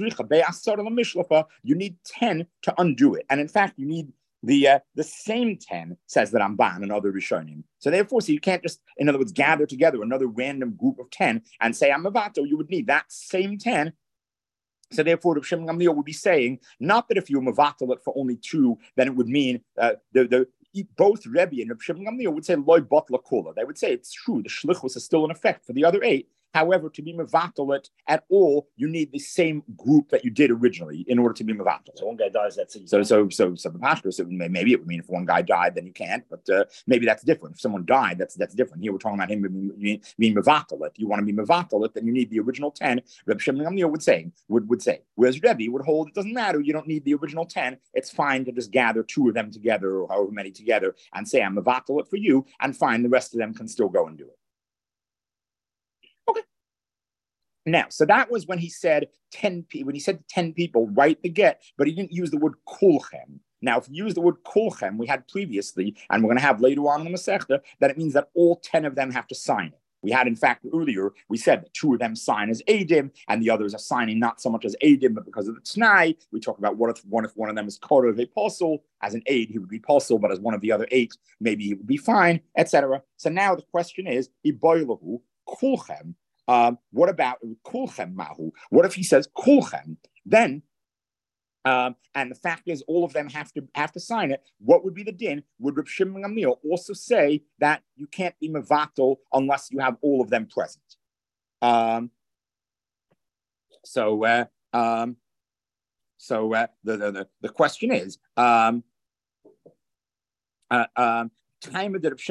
You need ten to undo it, and in fact, you need the uh, the same ten, says the Ramban and other Rishonim. So therefore, so you can't just, in other words, gather together another random group of ten and say I'm mevatel. You would need that same ten. So therefore, Reb Shimon Gamliel would be saying, not that if you mevatel it for only two, then it would mean uh, the the both Rebbe and Reb Shimon Gamliel would say loy botla kula. They would say it's true, the shlichus is still in effect for the other eight. However, to be mevatel it at all, you need the same group that you did originally in order to be mevatel. So one guy dies, that's it. So, so, so, so, so maybe it would mean if one guy died, then you can't. But uh, maybe that's different. If someone died, that's that's different. Here we're talking about him being, being mevatel it. You want to be mevatel it, then you need the original ten. Reb Shimon Gamliel would say would would say. Whereas Rebbe would hold it doesn't matter. You don't need the original ten. It's fine to just gather two of them together or however many together and say I'm mevatel it for you, and fine, the rest of them can still go and do it. Okay. Now, so that was when he said ten people. When he said ten people, write the get, but he didn't use the word kulchem. Now, if you use the word kulchem, we had previously, and we're going to have later on in the Masechta, that it means that all ten of them have to sign it. We had, in fact, earlier, we said that two of them sign as Adim, and the others are signing not so much as Adim, but because of the T'nai. We talk about what if one if one of them is Korov Apostle. As an aid, he would be Apostle, but as one of the other eight, maybe he would be fine, et cetera. So now the question is, Iboilahu, kulchem. Um, what about kulchem mahu? What if he says kulchem? Then, um, and the fact is, all of them have to have to sign it. What would be the din? Would Reb Shimon Gamliel also say that you can't be mevatel unless you have all of them present? Um, so, uh, um, so uh, the, the the the question is. Um, uh, um, So now we have a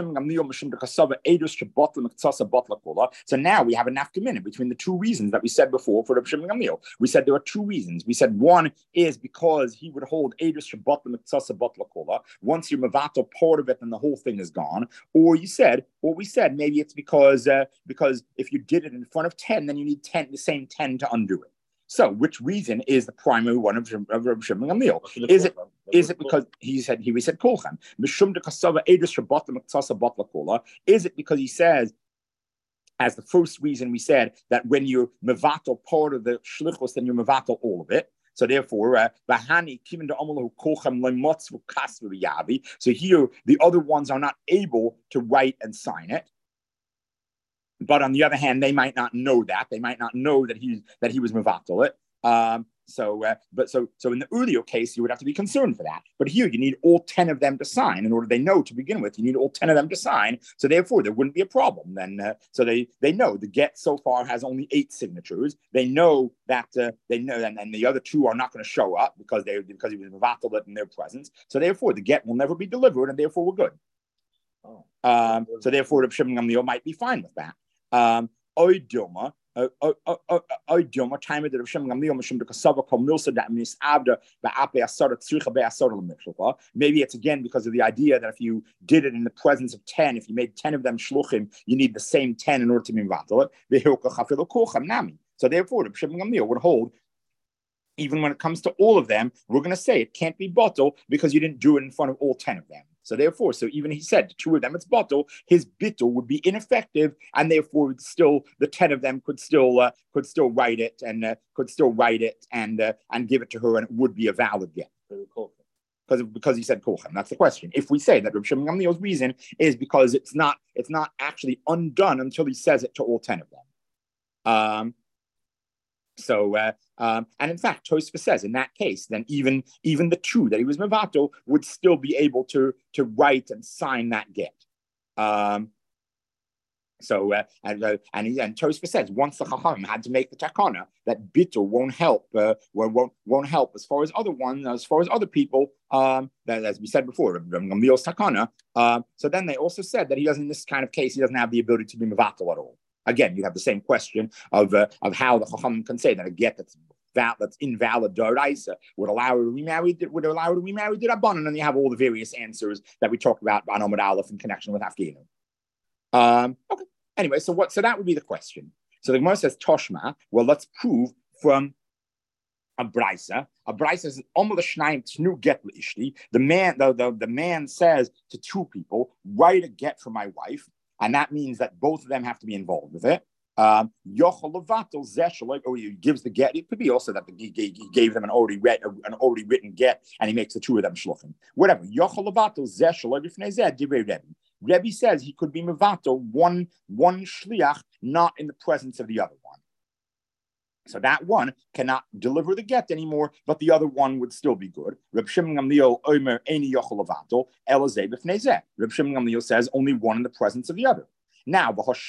nafkamina between the two reasons that we said before for Reb Shimon Gamliel. We said there are two reasons. We said one is because he would hold Eidus Shabbat L'Mitzasa Batla Kola. Once you're mevatel part of it, then the whole thing is gone. Or you said, or we said maybe it's because uh, because if you did it in front of ten, then you need ten, the same ten to undo it. So, which reason is the primary one of Reb Shimon Gamliel? Is it is it because he said he we said kolchem mishum de kasava edus shabbat l'mitzasa batla kola? Is it because he says, as the first reason we said that when you're mevatel part of the shlichus, then you're mevatel all of it. So therefore, bahani kimin de amalahu kolchem leimotz v'kas v'yavi. So here the other ones are not able to write and sign it. But on the other hand, they might not know that. They might not know that he that he was mevatel it. Um, so, uh, but so so in the earlier case, you would have to be concerned for that. But here, you need all ten of them to sign in order they know to begin with. You need all ten of them to sign. So therefore, there wouldn't be a problem then. Uh, so they they know the get so far has only eight signatures. They know that uh, they know, and, and the other two are not going to show up because they because he was mevatel it in their presence. So therefore, the get will never be delivered, and therefore we're good. Oh. Um, so therefore, Reb Shimon Gamliel might be fine with that. Um, Oidoma, Oidoma, time of the Reb Shimon Gamliel, Mishum de Kasava, Komilsa, that means Abda, Ba'ape Asara, Tzricha Be'asara L'Mikshulpa. Maybe it's again because of the idea that if you did it in the presence of ten, if you made ten of them shluchim, you need the same ten in order to be mevatel it. So therefore, Reb Shimon Gamliel would hold. Even when it comes to all of them, we're going to say it can't be bottle because you didn't do it in front of all ten of them. So therefore, so even he said two of them it's bottle, his bittul would be ineffective, and therefore still the ten of them could still uh, could still write it and uh, could still write it and uh, and give it to her, and it would be a valid get. because because he said kulchem. That's the question. If we say that Reb Shimon Gamliel's reason is because it's not it's not actually undone until he says it to all ten of them. Um, so uh, um, and in fact, Tosfos says in that case, then even even the two that he was mevato would still be able to to write and sign that get. Um, So uh, and uh, and, he, and Tosfos says once the Chacham had to make the takana that bittul won't help, uh, won't won't help as far as other ones, as far as other people. Um, that as we said before, Gamliel's takana. Um, so then they also said that he doesn't in this kind of case he doesn't have the ability to be mevatel at all. Again, you have the same question of uh, of how the Chacham can say that a get that's val- that's invalid d'oraisa would allow her to remarry would allow her to remarry the Rabbanan, and you have all the various answers that we talked about on Amud Aleph in connection with Afghanistan. Um, okay. Anyway, so what? So that would be the question. So the Gemara says Toshma. Well, let's prove from a brisa. A brisa says Omer l'shnayim tnu get l'ishti. The man, the, the the man says to two people, write a get for my wife, and that means that both of them have to be involved with it. Um, or he gives the get. It could be also that the, he, he gave them an already read an already written get, and he makes the two of them shluchim. Whatever. Rebbe says he could be mevato one one shliach, not in the presence of the other one. So that one cannot deliver the get anymore, but the other one would still be good. Reb Shimon Gamliel omer eni yochel levato elazeh b'fnei zeh. Reb Shimon Gamliel says only one in the presence of the other. Now,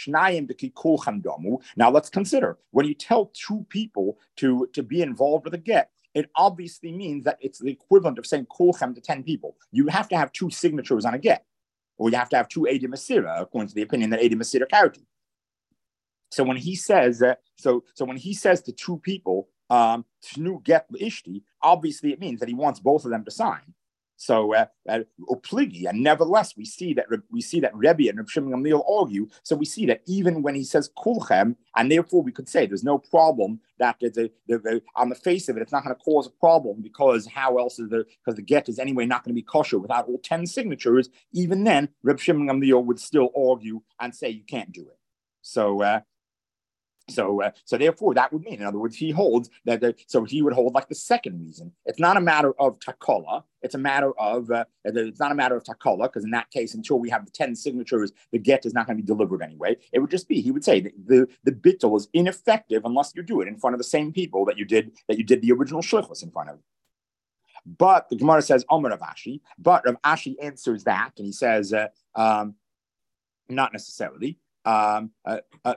now let's consider when you tell two people to, to be involved with a get, it obviously means that it's the equivalent of saying kulchem to ten people. You have to have two signatures on a get, or you have to have two Eidim Masira, according to the opinion that Eidim Masira carried. So when he says, uh, so so when he says to two people, um, tnu get l'ishti, obviously it means that he wants both of them to sign. So, uh, uh, and nevertheless, we see that we see that Rebbe and Reb Shimon Gamliel argue. So we see that even when he says kulchem, and therefore we could say there's no problem that the, the, the, on the face of it, it's not going to cause a problem because how else is the because the get is anyway not going to be kosher without all ten signatures. Even then, Reb Shimon Gamliel would still argue and say you can't do it. So. Uh, So, uh, so therefore, that would mean, in other words, he holds that. The, so he would hold like the second reason. It's not a matter of takola. It's a matter of. Uh, it's not a matter of takola because in that case, until we have the ten signatures, the get is not going to be delivered anyway. It would just be. He would say that the the bittul is ineffective unless you do it in front of the same people that you did that you did the original shlichus in front of. But the Gemara says Omer Rav Ashi. But Rav Ashi answers that, and he says, uh, um, not necessarily. Um, uh, uh,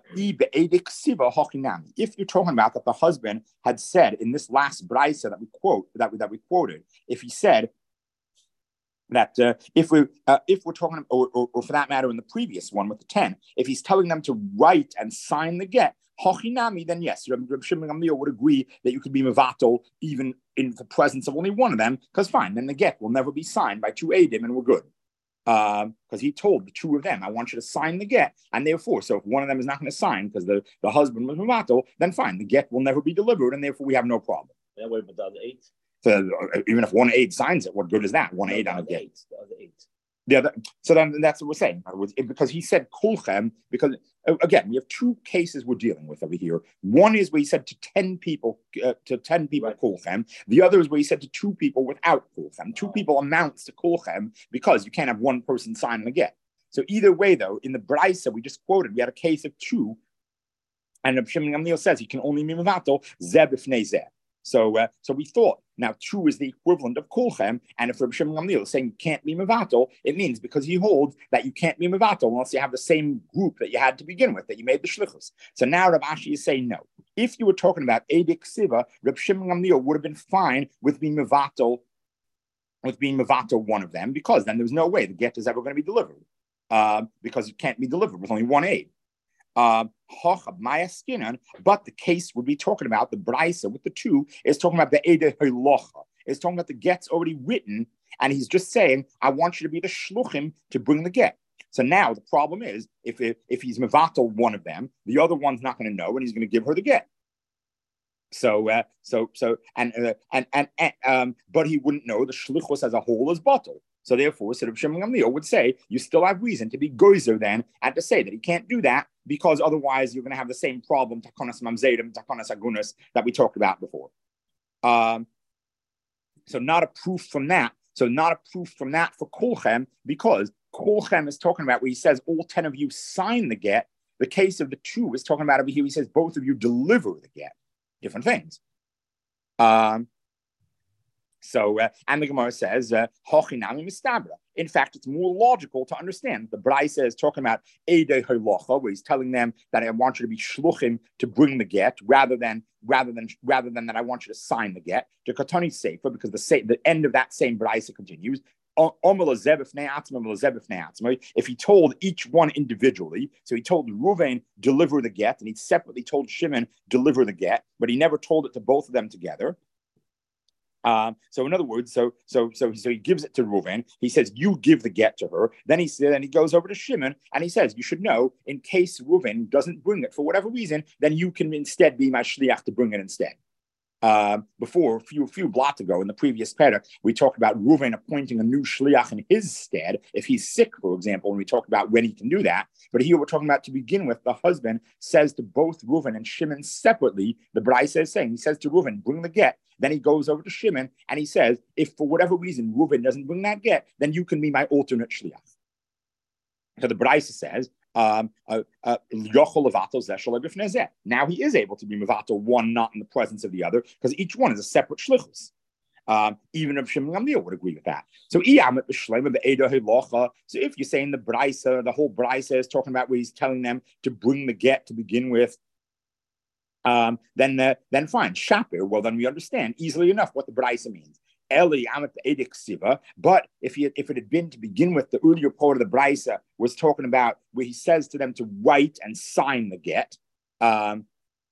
if you're talking about that the husband had said in this last brisa that we quote that we, that we quoted, if he said that uh, if we uh, if we're talking or, or, or for that matter in the previous one with the ten, if he's telling them to write and sign the get hochinami, then yes, Reb Shimon Gamliel would agree that you could be mevato even in the presence of only one of them, because fine, then the get will never be signed by two edim and we're good. Because um, he told the two of them, I want you to sign the get, and therefore, so if one of them is not going to sign because the, the husband was mevato, then fine, the get will never be delivered, and therefore we have no problem. Yeah, what about the other eight? So uh, even if one aide signs it, what good is that? One no, aide on a get. Eight, the other eight. The other, so then that's what we're saying. In other words, it, because he said kulchem, because uh, again, we have two cases we're dealing with over here. One is where he said to ten people, uh, to ten people right. kulchem. The other is where he said to two people without kulchem. Two oh. people amounts to kulchem because you can't have one person sign the get. So either way, though, in the brisa we just quoted, we had a case of two, and Reb Shimon Gamliel says he can only be mevato zeh b'fnei zeh. So, uh, so we thought now two is the equivalent of kulchem, and if Reb Shimon Gamliel is saying you can't be mevato, it means because he holds that you can't be mevato unless you have the same group that you had to begin with, that you made the shlichus. So now Rav Ashi is saying no. If you were talking about edik siva, Reb Shimon Gamliel would have been fine with being mevato, with being mevato one of them, because then there's no way the get is ever going to be delivered, uh, because it can't be delivered with only one aid. Uh, but the case would be talking about the brisa with the two is talking about the Ede Hilocha. It's talking about the get's already written, and he's just saying, I want you to be the shluchim to bring the get. So now the problem is, if if, if he's mevatel one of them, the other one's not going to know, and he's going to give her the get. So, uh, so, so, and uh, and and, and um, but he wouldn't know the shlichus as a whole is bottle. So therefore, Reb Shimon Gamliel would say you still have reason to be gozer then, and to say that he can't do that because otherwise you're going to have the same problem takonas mamzedim, takonas agunas that we talked about before. Um, so not a proof from that so not a proof from that for Kolchem, because Kolchem is talking about where he says all ten of you sign the get. The case of the two is talking about over here. He says both of you deliver the get. Different things. Um, so, uh, and the Gemara says, uh, in fact, it's more logical to understand. The Braisa is talking about Eidei Halacha, where he's telling them that I want you to be shluchim to bring the get, rather than rather than rather than that I want you to sign the get. To Katani Sefer, because the the end of that same Braisa continues. If he told each one individually, so he told Reuven deliver the get, and he separately told Shimon deliver the get, but he never told it to both of them together. Um, so in other words, so so so so he gives it to Reuven. He says, "You give the get to her." Then he said, and he goes over to Shimon, and he says, "You should know, in case Reuven doesn't bring it for whatever reason, then you can instead be my shliach to bring it instead." Uh, before, a few, a few blocks ago in the previous parak, we talked about Reuven appointing a new shliach in his stead if he's sick, for example, and we talked about when he can do that. But here we're talking about, to begin with, the husband says to both Reuven and Shimon separately, the Braisa is saying, he says to Reuven, bring the get. Then he goes over to Shimon and he says, if for whatever reason Reuven doesn't bring that get, then you can be my alternate shliach. So the Braisa says, Um, uh, uh, now he is able to be mevatel one not in the presence of the other, because each one is a separate shlichus. Um, even if Shimon Gamliel would agree with that. So, so if you're saying the Braisa, the whole Braisa is talking about where he's telling them to bring the get to begin with, um, then uh, then fine. Shapir, well, then we understand easily enough what the Braisa means. Eli amet edik siva, but if he if it had been to begin with, the earlier part of the Braisa was talking about where he says to them to write and sign the get. Um,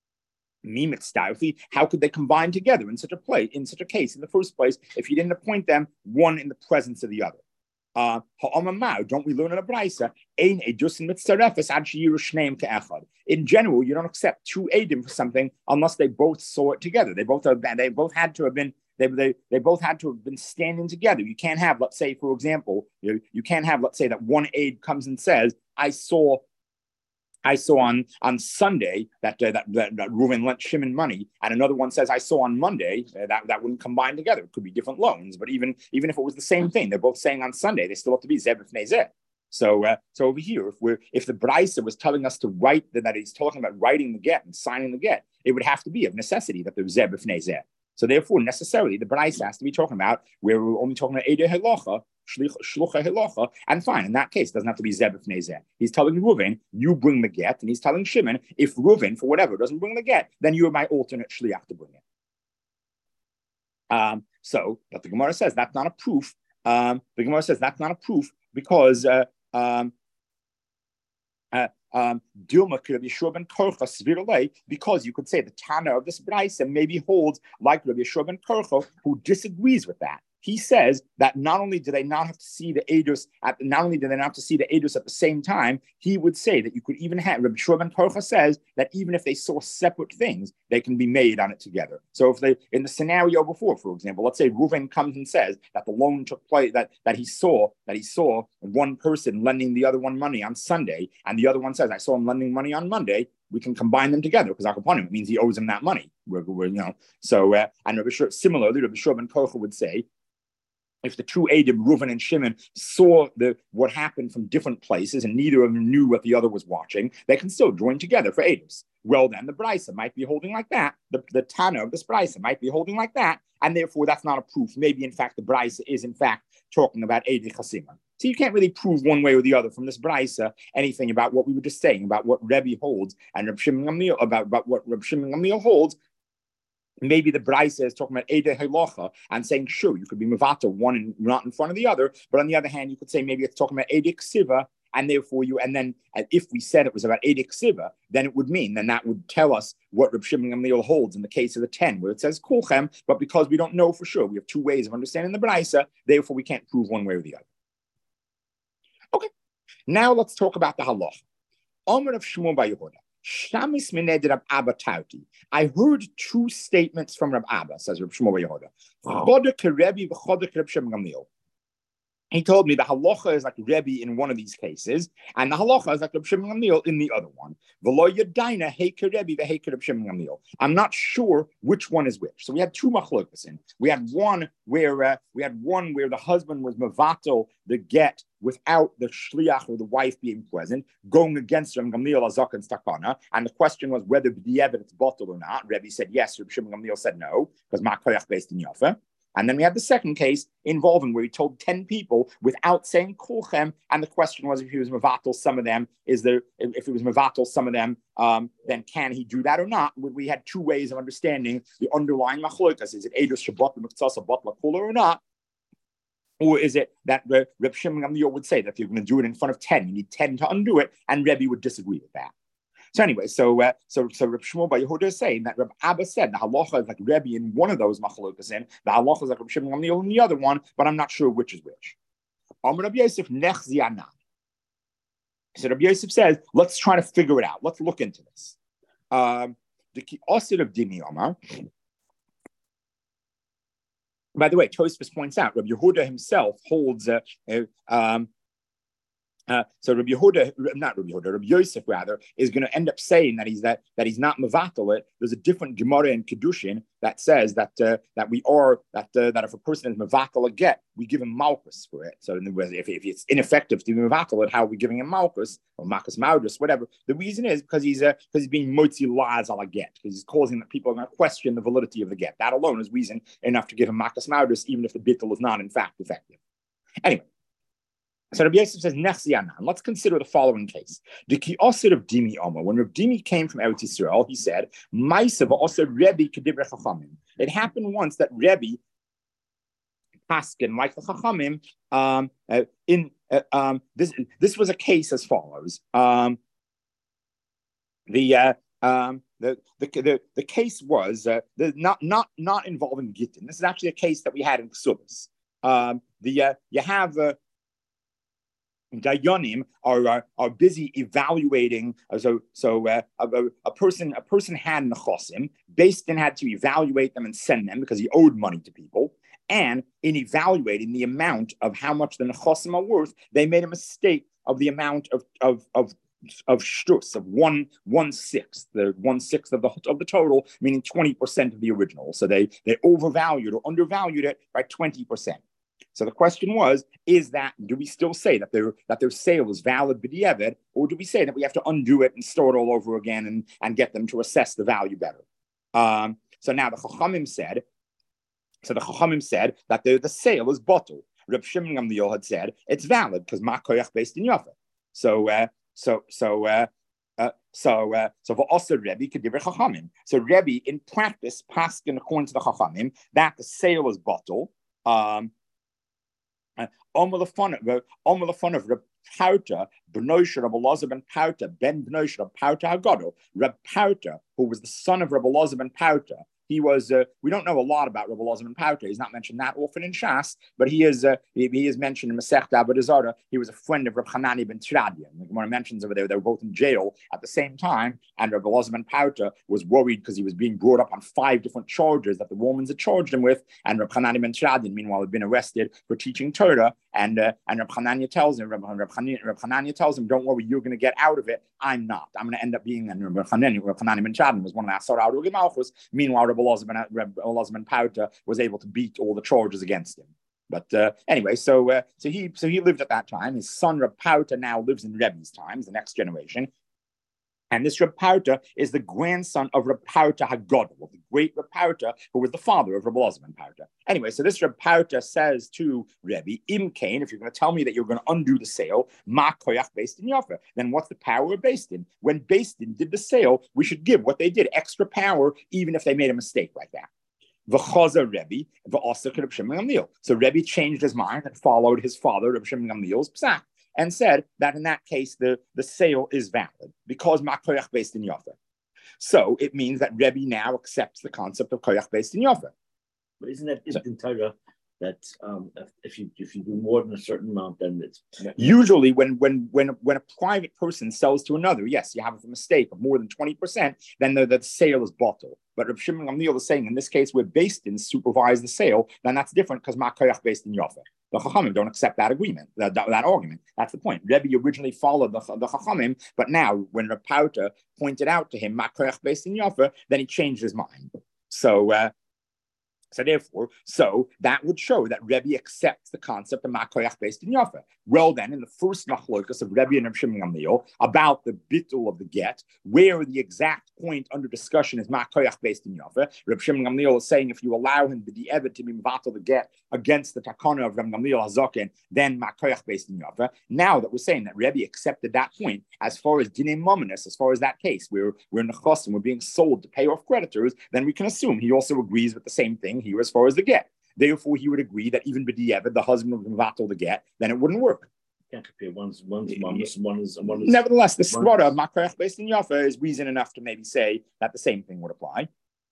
how could they combine together in such a play, in such a case, in the first place, if you didn't appoint them one in the presence of the other? Uh, don't we learn in a Braisa? In general, you don't accept two edim for something unless they both saw it together. They both are, they both had to have been. They, they, they both had to have been standing together. You can't have, let's say, for example, you, you can't have, let's say, that one aide comes and says, I saw I saw on, on Sunday that, uh, that, that, that Reuven lent Shimon money, and another one says, I saw on Monday, uh, that, that wouldn't combine together. It could be different loans, but even, even if it was the same thing, they're both saying on Sunday, they still have to be Zeb B'fnei Zeh. So, uh, so over here, if we're if the Braisa was telling us to write, that, that he's talking about writing the get and signing the get, it would have to be of necessity that there's Zeb B'fnei Zeh. So therefore, necessarily, the Braisa has to be talking about where we're only talking about Eidei Halacha, Shlucha Halacha, and fine, in that case, it doesn't have to be Zeb B'fnei Zeh. He's telling Reuven, you bring the get, and he's telling Shimon, if Reuven, for whatever, doesn't bring the get, then you're my alternate shliach to bring it. Um, so, but the Gemara says that's not a proof. Um, the Gemara says that's not a proof because uh, um, uh, um, because you could say the Tana of this Braisa maybe holds like Rabbi Yeshua ben Korcha, who disagrees with that. He says that not only do they not have to see the Eidos, at, not only do they not have to see the Eidos at the same time, he would say that you could even have, Rabbi Yeshua ben Korcha says that even if they saw separate things, they can be made on it together. So if they, in the scenario before, for example, let's say Reuven comes and says that the loan took place, that, that he saw, that he saw one person lending the other one money on Sunday, and the other one says, I saw him lending money on Monday, we can combine them together because Akapanim means he owes him that money. We're, we're, you know, so, uh, and Rabbi Yeshua, similarly, Rabbi Yeshua ben Korcha would say, if the two Eidim, Reuven and Shimon, saw the what happened from different places and neither of them knew what the other was watching, they can still join together for Eidos. Well, then the Braisa might be holding like that. The, the Tana of this Braisa might be holding like that, and therefore that's not a proof. Maybe, in fact, the Braisa is, in fact, talking about Eidei Chasima. So you can't really prove one way or the other from this Braisa anything about what we were just saying, about what Rebbe holds, and Reb Shimon Gamliel, about, about what Reb Shimon Gamliel holds. Maybe the Braisa is talking about Eidei Halacha and saying, sure, you could be Mavata, one in, not in front of the other. But on the other hand, you could say maybe it's talking about Eidei Ksiva, and therefore you, and then if we said it was about Eidei Ksiva, then it would mean, then that would tell us what Reb Shimon Gamliel holds in the case of the ten, where it says Kulchem, but because we don't know for sure, we have two ways of understanding the Braisa, therefore we can't prove one way or the other. Okay, now let's talk about the Halach. Omer of Shmuel Bar Yehuda. Shamis mined Rab Abba Tauti. I heard two statements from Rab Abba, says Rab Shmuel Bar Yehuda. Chodek Rebbe v'chodek Reb Shimon Gamliel. He told me the halacha is like Rebbe in one of these cases, and the halacha is like Reb Shimon Gamliel in the other one. V'lo yadaina heker Rebbe v'heker Reb Shimon Gamliel. I'm not sure which one is which. So we had two machlokas in. We had one where uh, we had one where the husband was mevatel the get without the shliach or the wife being present, going against Reb Gamliel azak and stakana. And the question was whether b'diavad it's bottled or not. Rebbe said yes. Reb Shimon Gamliel said no because ma'koyach based in yafa. And then we had the second case involving where he told ten people without saying kulchem, and the question was if he was mevatel some of them, is there if he was mevatel some of them, um, then can he do that or not? We had two ways of understanding the underlying machlokas. Is it edus shabbat l'miktsasa batla kula or not? Or is it that uh, Reb Shimon Gamliel would say that if you're going to do it in front of ten, you need ten to undo it, and Rebbe would disagree with that. So anyway, so uh, so so Reb Shmuel Bar Yehuda is saying that Reb Abba said the halacha is like Rebbe in one of those machlokas in, the halacha is like Reb Shimon Gamliel in the other one, but I'm not sure which is which. Amar Reb Yosef nechzi anan. So Reb Yosef says, let's try to figure it out. Let's look into this. Um, the Osir of Dimi Omar. By the way, Tosfos points out Reb Yehuda himself holds uh, uh, um, Uh, so Rabbi Yehuda, not Rabbi Yehuda, Rabbi Yosef rather, is going to end up saying that he's that that he's not mevatel it. There's a different Gemara in Kedushin that says that uh, that we are that uh, that if a person is mevatel a get, we give him malchus for it. So in the way, if, if it's ineffective to be mevatel it, how are we giving him malchus or malchus maudus, whatever? The reason is because he's uh, because he's being motzi laws ala get, because he's causing that people are going to question the validity of the get. That alone is reason enough to give him malchus maudus, even if the bittul is not in fact effective. Anyway. So Rabbi Yosef says, Nechzi anan. Let's consider the following case. The ki osir of Dimi Omer. When Rabbi Dimi came from Eretz Yisrael, he said, Ma'aseh v'osir Rebbe k'divrei chachamim. It happened once that Rebbe, Paskin, like the chachamim, um, uh, in uh, um, this this was a case as follows. Um, the uh, um, the, the the the case was uh, the, not not not involving Gittin. This is actually a case that we had in Ksubas. Um, the uh, you have. Uh, Dayanim are, are are busy evaluating. Uh, so so uh, a, a person a person had nechosim. Beis Din had to evaluate them and send them because he owed money to people. And in evaluating the amount of how much the nechosim are worth, they made a mistake of the amount of of of of shtus of one one sixth, the one sixth of the of the total, meaning twenty percent of the original. So they they overvalued or undervalued it by twenty percent. So the question was, is that, do we still say that their that their sale is valid b'diavad, or do we say that we have to undo it and start all over again and, and get them to assess the value better? Um, so now the Chachamim said, so the Chachamim said that the, the sale is bottled. Reb Shimon Gamliel had said it's valid because ma koyach based in yafa. So uh, so so uh, uh, so uh, so for also Rebbe could give Chachamim. So Rebbe in practice passed in according to the Chachamim that the sale is bottled. Um, Omer lefon of Reb Pauta, Benoisha Reb Elazar ben Pauta, Ben Benoisha Reb Pauta Haggadah, Reb Pauta, who was the son of Reb Elazar ben Pauta. He was, uh, we don't know a lot about Reb Elazar ben Pauta. He's not mentioned that often in Shas, but he is uh, he, he is mentioned in Masechta Avodah Zarah. He was a friend of Reb Hanani ben Teradiah. The Gemara mentions over there, they were both in jail at the same time, and Reb Elazar ben Pauta was worried because he was being brought up on five different charges that the Romans had charged him with, and Reb Hanani ben Teradiah, meanwhile, had been arrested for teaching Torah, and uh, and Reb Hanani tells him, Reb, Reb, Hanani, Reb Hanani tells him, don't worry, you're going to get out of it. I'm not. I'm going to end up being, and Reb Hanani, Reb Hanani ben Teradiah was one of the Asar Arugim Malchus. Meanwhile, Reb Elazar ben Reb Elazar ben Pauta was able to beat all the charges against him. But uh, anyway, so uh, so he so he lived at that time. His son Reb Pauta now lives in Rebbe's times, the next generation. And this Reb Pauta is the grandson of Reb Pauta Haggadah, of the great Reb Pauta, who was the father of Reb Elazar ben Pauta. Anyway, so this Reb Pauta says to Rebbe, Im Kain, if you're going to tell me that you're going to undo the sale, ma koyach based in Yafa, then what's the power of Beis Din? When Beis Din did the sale, we should give what they did, extra power, even if they made a mistake like that. V'chaza Rebbe, v'asek Reb Shimon Gamliel. So Rebbe changed his mind and followed his father, Reb Shimon Gamliel's psak, and said that in that case, the, the sale is valid because ma koyach based in Yafa. So it means that Rebbe now accepts the concept of koyach based in Yafa. But isn't that so, in Torah that um, if you if you do more than a certain amount, then it's usually when when when when a private person sells to another, yes, you have a mistake of more than twenty percent, then the, the sale is bottled. But Reb Shimon Gamliel is saying in this case, where Beis Din supervised the sale, then that's different because ma koyach based in Yafa. The Chachamim don't accept that agreement, that, that, that argument. That's the point. Rebbe originally followed the, the Chachamim, but now when Reb Pauta pointed out to him Makoyach based in Yafa, then he changed his mind. So, uh, So therefore, so that would show that Rebbe accepts the concept of Makoyach based in Yafa. Well, then, in the first machlokas of Rebbe and Reb Shimon Gamliel about the bittul of the get, where the exact point under discussion is Makoyach based in Yafa, Reb Shimon Gamliel is saying if you allow him the evet to be mevatel the get against the takana of Reb Gamliel Hazaken, then Makoyach based in Yafa. Now that we're saying that Rebbe accepted that point, as far as dinei mominus, as far as that case, where we're in the chos and we're being sold to pay off creditors, then we can assume he also agrees with the same thing here as far as the get. Therefore, he would agree that even b'di'evet, the husband would mevatel the get, then it wouldn't work. You can't compare one's one's mamas, one is one is. Nevertheless, the svara of Makoyach based in Yafa is reason enough to maybe say that the same thing would apply.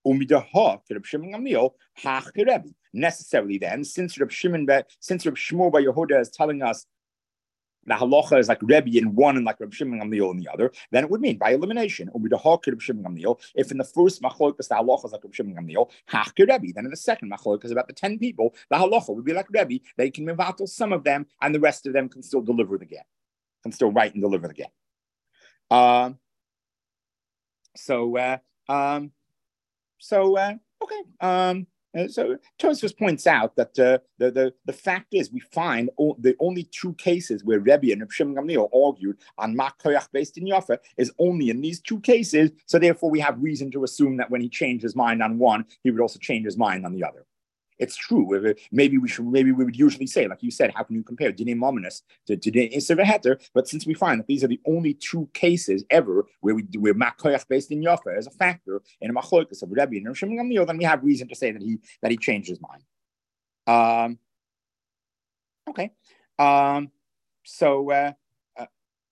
Necessarily, then, since Reb Shimon, since Reb Shmuel Bar Yehuda is telling us the halacha is like Rebbe in one and like Reb Shimon Gamliel in the other, then it would mean by elimination. If in the first machlokas the halacha is like Reb Shimon Gamliel, Rebbe, then in the second machlokas about the ten people, the halacha would be like Rebbe. They can mevatel some of them, and the rest of them can still deliver the get, can still write and deliver the get. Um. So, uh, um, so uh, okay. Um. Uh, so Tosfos points out that uh, the, the the fact is we find o- the only two cases where Rebbe and Reb Shimon Gamliel argued on Makoyach based in Yafa is only in these two cases. So therefore, we have reason to assume that when he changed his mind on one, he would also change his mind on the other. It's true. Maybe we should. Maybe we would usually say, like you said, how can you compare dinei mominus to dinei iser v'heter? But since we find that these are the only two cases ever where we where makoyach based in Yafa as a factor in a machlokas of Rebbe and Reb Shimon Gamliel, then we have reason to say that he that he changed his mind. Um. Okay. Um. So. Uh, uh,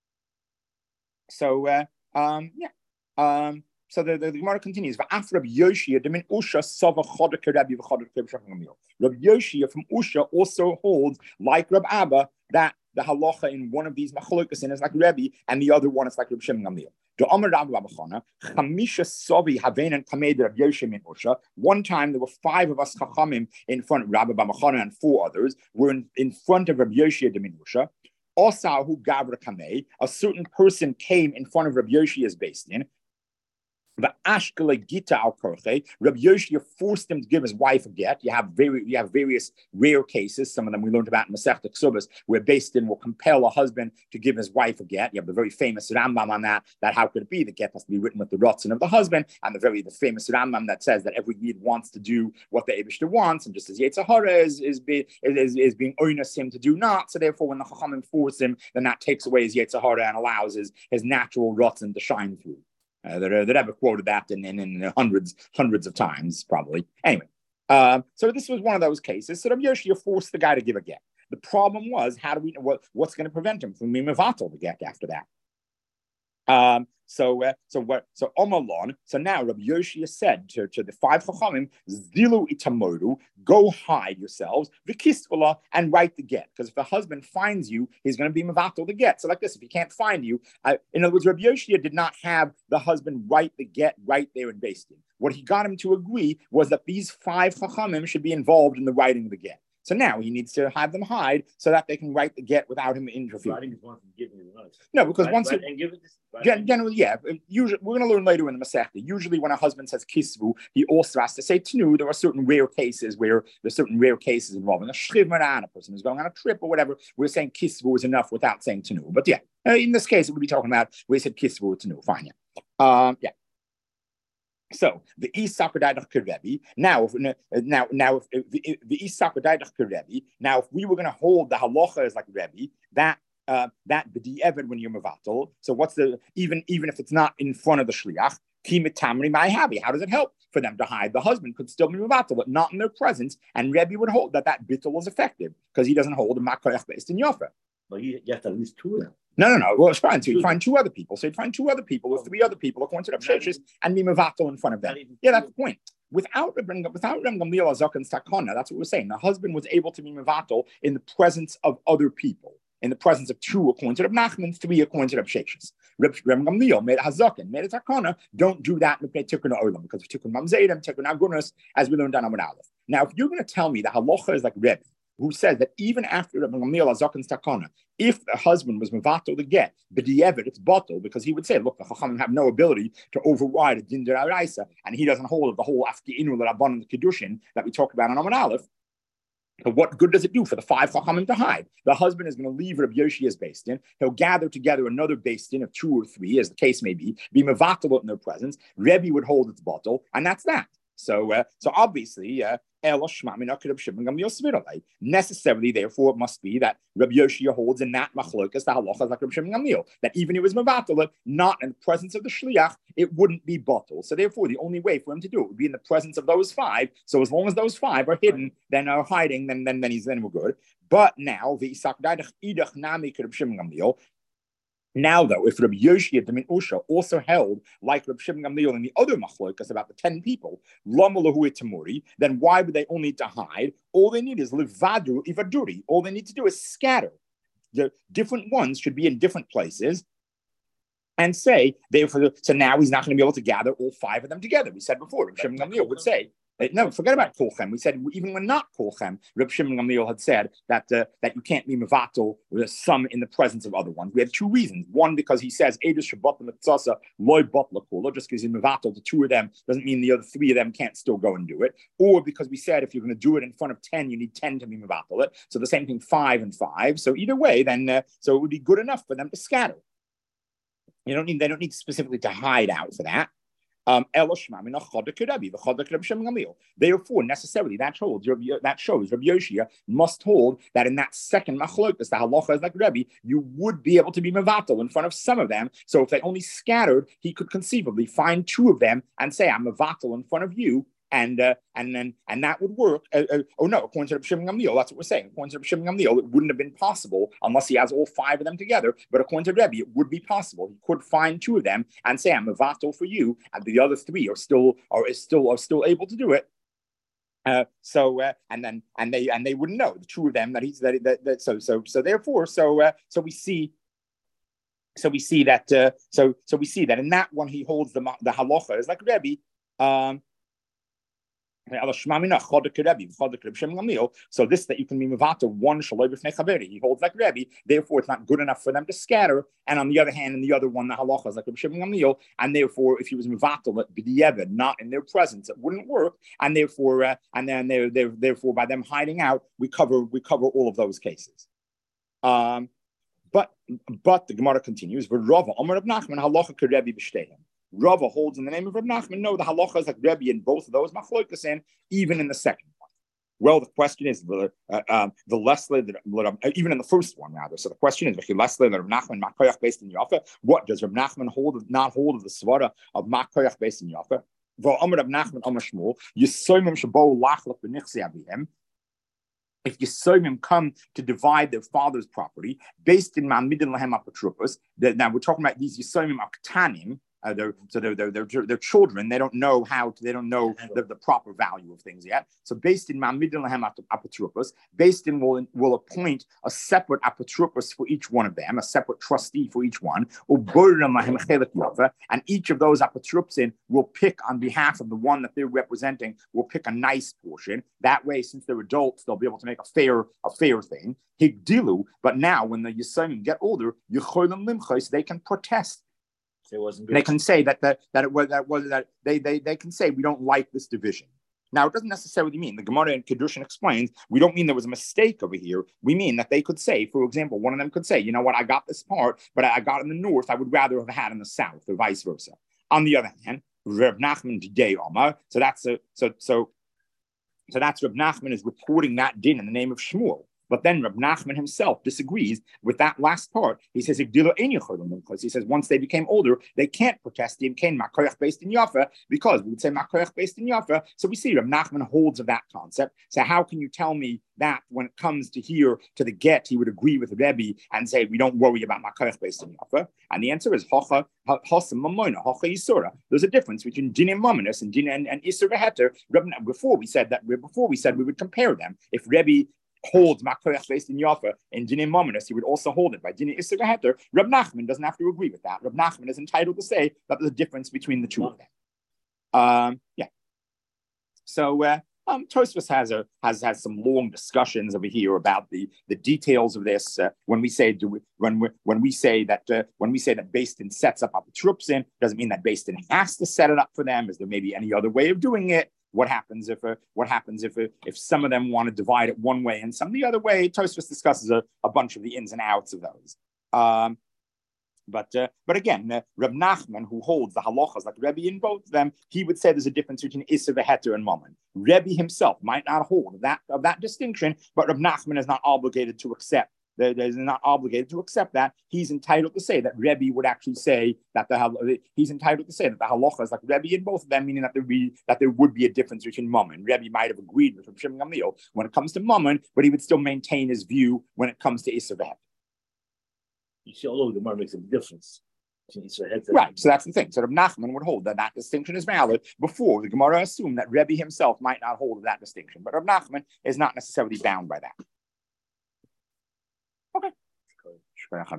so. Uh, um. Yeah. Um. So the, the, the Gemara continues. Rabbi Yoshia from Usha also holds, like Rab Abba, that the halacha in one of these machlokas is like Rebbe, and the other one is like Reb Shimon Gamliel. One time there were five of us chachamim in front of Rabbi Bamachana, and four others were in, in front of Rabbi Yoshia de Minusha. Osahu Gavra Kamei, a certain person came in front of Rabbi Yoshia's based in. The Ashkele Gita al Korche, Rabbi Yoshia forced him to give his wife a get. You have very, you have various rare cases. Some of them we learned about in Masechta Ksubas, where based in will compel a husband to give his wife a get. You have the very famous Rambam on that. That how could it be? The get has to be written with the rotzen of the husband, and the very the famous Rambam that says that every Yid wants to do what the Eibishter wants, and just as Yetzer Hara is is, be, is is being onus him to do not. So therefore, when the Chachamim force him, then that takes away his Yetzer Hara and allows his his natural rotzen to shine through. Uh, the, the Rebbe quoted that in, in, in hundreds, hundreds of times, probably. Anyway, uh, so this was one of those cases. So Rabbi Yoshia forced the guy to give a get. The problem was, how do we know what, what's going to prevent him from being mevatel the get after that? Um, so, uh, so what? So Omalon. So now Rabbi Yoshia said to, to the five chachamim, "Zilu itamodu, go hide yourselves, v'kistvala, and write the get. Because if the husband finds you, he's going to be mevatel the get. So like this, if he can't find you, uh, in other words, Rabbi Yoshia did not have the husband write the get right there in Beis Din. What he got him to agree was that these five chachamim should be involved in the writing of the get. So now he needs to have them hide so that they can write the get without him interfering. No, because once you, gen- generally, yeah, usually we're going to learn later in the Masechta. Usually, when a husband says kisvu, he also has to say tnu. There are certain rare cases where there's certain rare cases involving a shchivmaran, a person who's going on a trip or whatever. We're saying kisvu is enough without saying tnu. But yeah, in this case, it would be talking about we said kisvu tnu. Fine, yeah, um, yeah. So the Isakadaidach Kerebi. Now, now, now, if the Isakadaidach Kerebi. Now, if we were going to hold the halacha as like Rebbe, that uh, that b'di'evet when you're mevatel. So what's the even even if it's not in front of the shliach? Kimetamri ma'habi. How does it help for them to hide? The husband could still be mevatel, but not in their presence. And Rebbe would hold that that bittul is effective because he doesn't hold a makoyach based in Yafa. But you, you have to at least two of them. No, no, no. Well, it's fine. So you'd find two other people. So you'd find two other people or three other people according to the Psheshis and be mevatel in front of them. Yeah, that's the point. Without without Reb Gamliel Hazaken's takana, that's what we're saying. The husband was able to be mevatel in the presence of other people, in the presence of two according to Reb Nachman, three according to Reb Psheshis. Reb Gamliel made Hazaken, made a takana. Don't do that with Tikkun Olam because of Tikkun Mamzeidim, Tikkun Agunas, as we learned on Amud Aleph. Now, if you're going to tell me that halacha is like Rebbe, who says that even after Rabbi Gamliel Azaken's takana, if the husband was mevatel the get, b'di'evet, it's bottle, because he would say, look, the chachamim have no ability to override a din d'oraisa, and he doesn't hold of the whole afki'inu l'rabbanan the kiddushin that we talked about in Amud Aleph. But what good does it do for the five chachamim to hide? The husband is going to leave Rabbi Yoshia's beis din. He'll gather together another beis din of two or three, as the case may be, be mevatel in their presence. Rebbe would hold its bottle, and that's that. So, uh, so obviously, uh, necessarily, therefore, it must be that Rabbi Yoshia holds in that machlokas the halachas like Rabbi Shimon Gamliel, that even if it was mevatel, not in the presence of the shliach, it wouldn't be bottle. So, therefore, the only way for him to do it would be in the presence of those five. So, as long as those five are hidden, then are hiding, then then then he's then we're good. But now the Isak Daidach Idach Nami Rabbi Shimon Gamliel. Now, though, if Rabbi Yoshia Demin Usha also held like Rabbi Shimon Gamliel and the other machlokas about the ten people, Lama Lahu Tamuri, then why would they only need to hide? All they need is Livadru Ivaduri. All they need to do is scatter. The different ones should be in different places and say, therefore, so now he's not going to be able to gather all five of them together. We said before, Rabbi Shimon Gamliel would say, no, forget about kolchem. We said even when not kolchem, Reb Shimon Gamliel had said that uh, that you can't be mevatel with some in the presence of other ones. We had two reasons. One, because he says edus shabat mitzasa loy batla kula. Just because he's mevatel the two of them doesn't mean the other three of them can't still go and do it. Or because we said if you're going to do it in front of ten, you need ten to be mevatel it. So the same thing, five and five. So either way, then uh, so it would be good enough for them to scatter. You don't need they don't need specifically to hide out for that. Um, Therefore, necessarily that shows that shows Rabbi Yoshia must hold that in that second machlokas, the halacha is like Rabbi, you would be able to be mevatel in front of some of them. So if they only scattered, he could conceivably find two of them and say, "I'm mevatel in front of you." And uh, and then and that would work. Uh, uh, oh no, according to Rabbi Shimon Gamliel, that's what we're saying. According to Rabbi Shimon Gamliel, it wouldn't have been possible unless he has all five of them together. But according to Rebbe, it would be possible. He could find two of them and say, "I'm mevatel for you," and the other three are still are is still are still able to do it. Uh, so uh, and then and they and they wouldn't know the two of them that he's that, that, that so so so therefore so uh, so we see. So we see that. Uh, so so we see that in that one he holds the the halacha is like Rebbe. Um, So this that you can be mevatel one shaloi b'fnei chaveri, he holds like Rebbe. Therefore, it's not good enough for them to scatter. And on the other hand, in the other one, the halacha is like Rabbi Shimon Gamliel. And therefore, if he was mevatel b'di'evet, not in their presence, it wouldn't work. And therefore, uh, and then they therefore by them hiding out, we cover we cover all of those cases. Um, but but the Gemara continues. V'rava Amar Rav Nachman halacha k'Rebbe b'shteihem. Rava holds in the name of Rav Nachman. No, the halacha is like Rebbe in both of those machlokas, and even in the second one. Well, the question is the uh, um, the lesle even in the first one rather. So the question is lesle Rav Nachman makoyach based in Yafa. What does Rav Nachman hold of, not hold of the svara of makoyach based in Yafa? V'amar Rav Nachman amar Shmuel yisoymim shabo lachlach b'nichsi avim. If Yisomim come to divide their father's property based in Ma'amidin Lahem Apotropos, now we're talking about these Yisomim Aktanim. Uh, they're, so they're, they're, they're, they're children. They don't know how to, they don't know the, the proper value of things yet. So based in Ma'amidin Lahem Apotropos, based in will, will appoint a separate apotropos for each one of them, a separate trustee for each one, and each of those apotropsin will pick on behalf of the one that they're representing, will pick a nice portion. That way, since they're adults, they'll be able to make a fair, a fair thing. Higdilu, but now when the Yisayim get older, they can protest. It wasn't they can say that the, that it was that was that they, they they can say we don't like this division. Now it doesn't necessarily mean the Gemara in Kedushin explains we don't mean there was a mistake over here. We mean that they could say, for example, one of them could say, you know what, I got this part, but I got in the north. I would rather have had in the south, or vice versa. On the other hand, Reb Nachman today, Omar. So that's a so so so that's Reb Nachman is reporting that din in the name of Shmuel. But then Reb Nachman himself disagrees with that last part. He says, he says once they became older, they can't protest the Kain Makoyach based in Yafa, because we would say Makoyach based in Yafa. So we see Reb Nachman holds of that concept. So how can you tell me that when it comes to here to the get, he would agree with Rebbe and say we don't worry about Makoyach based in Yafa? And the answer is Hocha Hosa Mamoina Hocha Yisura. There's a difference between Din and Mamonis and Din and, and Isur Veheter. Before we said that before we said we would compare them. If Rebbe holds Makoyach based in Yafa in Dinim Mominus, he would also hold it by Dinim Isser Veheter. Reb Nachman doesn't have to agree with that. Reb Nachman is entitled to say that there's a difference between the two of them. Um, yeah. So, uh, Um, Tosfos has a has has some long discussions over here about the the details of this. Uh, when we say do we, when we when we say that uh, when we say that Beis Din sets up the troops in, doesn't mean that Beis Din has to set it up for them. Is there maybe any other way of doing it? What happens if uh, what happens if uh, if some of them want to divide it one way and some the other way? Tosfos discusses a, a bunch of the ins and outs of those. Um, But uh, but again, uh, Reb Nachman, who holds the halachas like Rebbe in both of them, he would say there's a difference between Issa v'Heter and Mammon. Rebbe himself might not hold that of that distinction, but Reb Nachman is not obligated to accept. Is not obligated to accept that. He's entitled to say that Rebbe would actually say that the he's entitled to say that the halachas like Rebbe in both of them, meaning that there be that there would be a difference between Mammon. Rebbe might have agreed with Reb Shimon Gamliel when it comes to Mammon, but he would still maintain his view when it comes to Issa v'Heter. You see, all over the Gemara makes a difference. Right, so that's the thing. So Reb Nachman would hold that that distinction is valid. Before, the Gemara assumed that Rebbe himself might not hold that distinction, but Reb Nachman is not necessarily bound by that. Okay.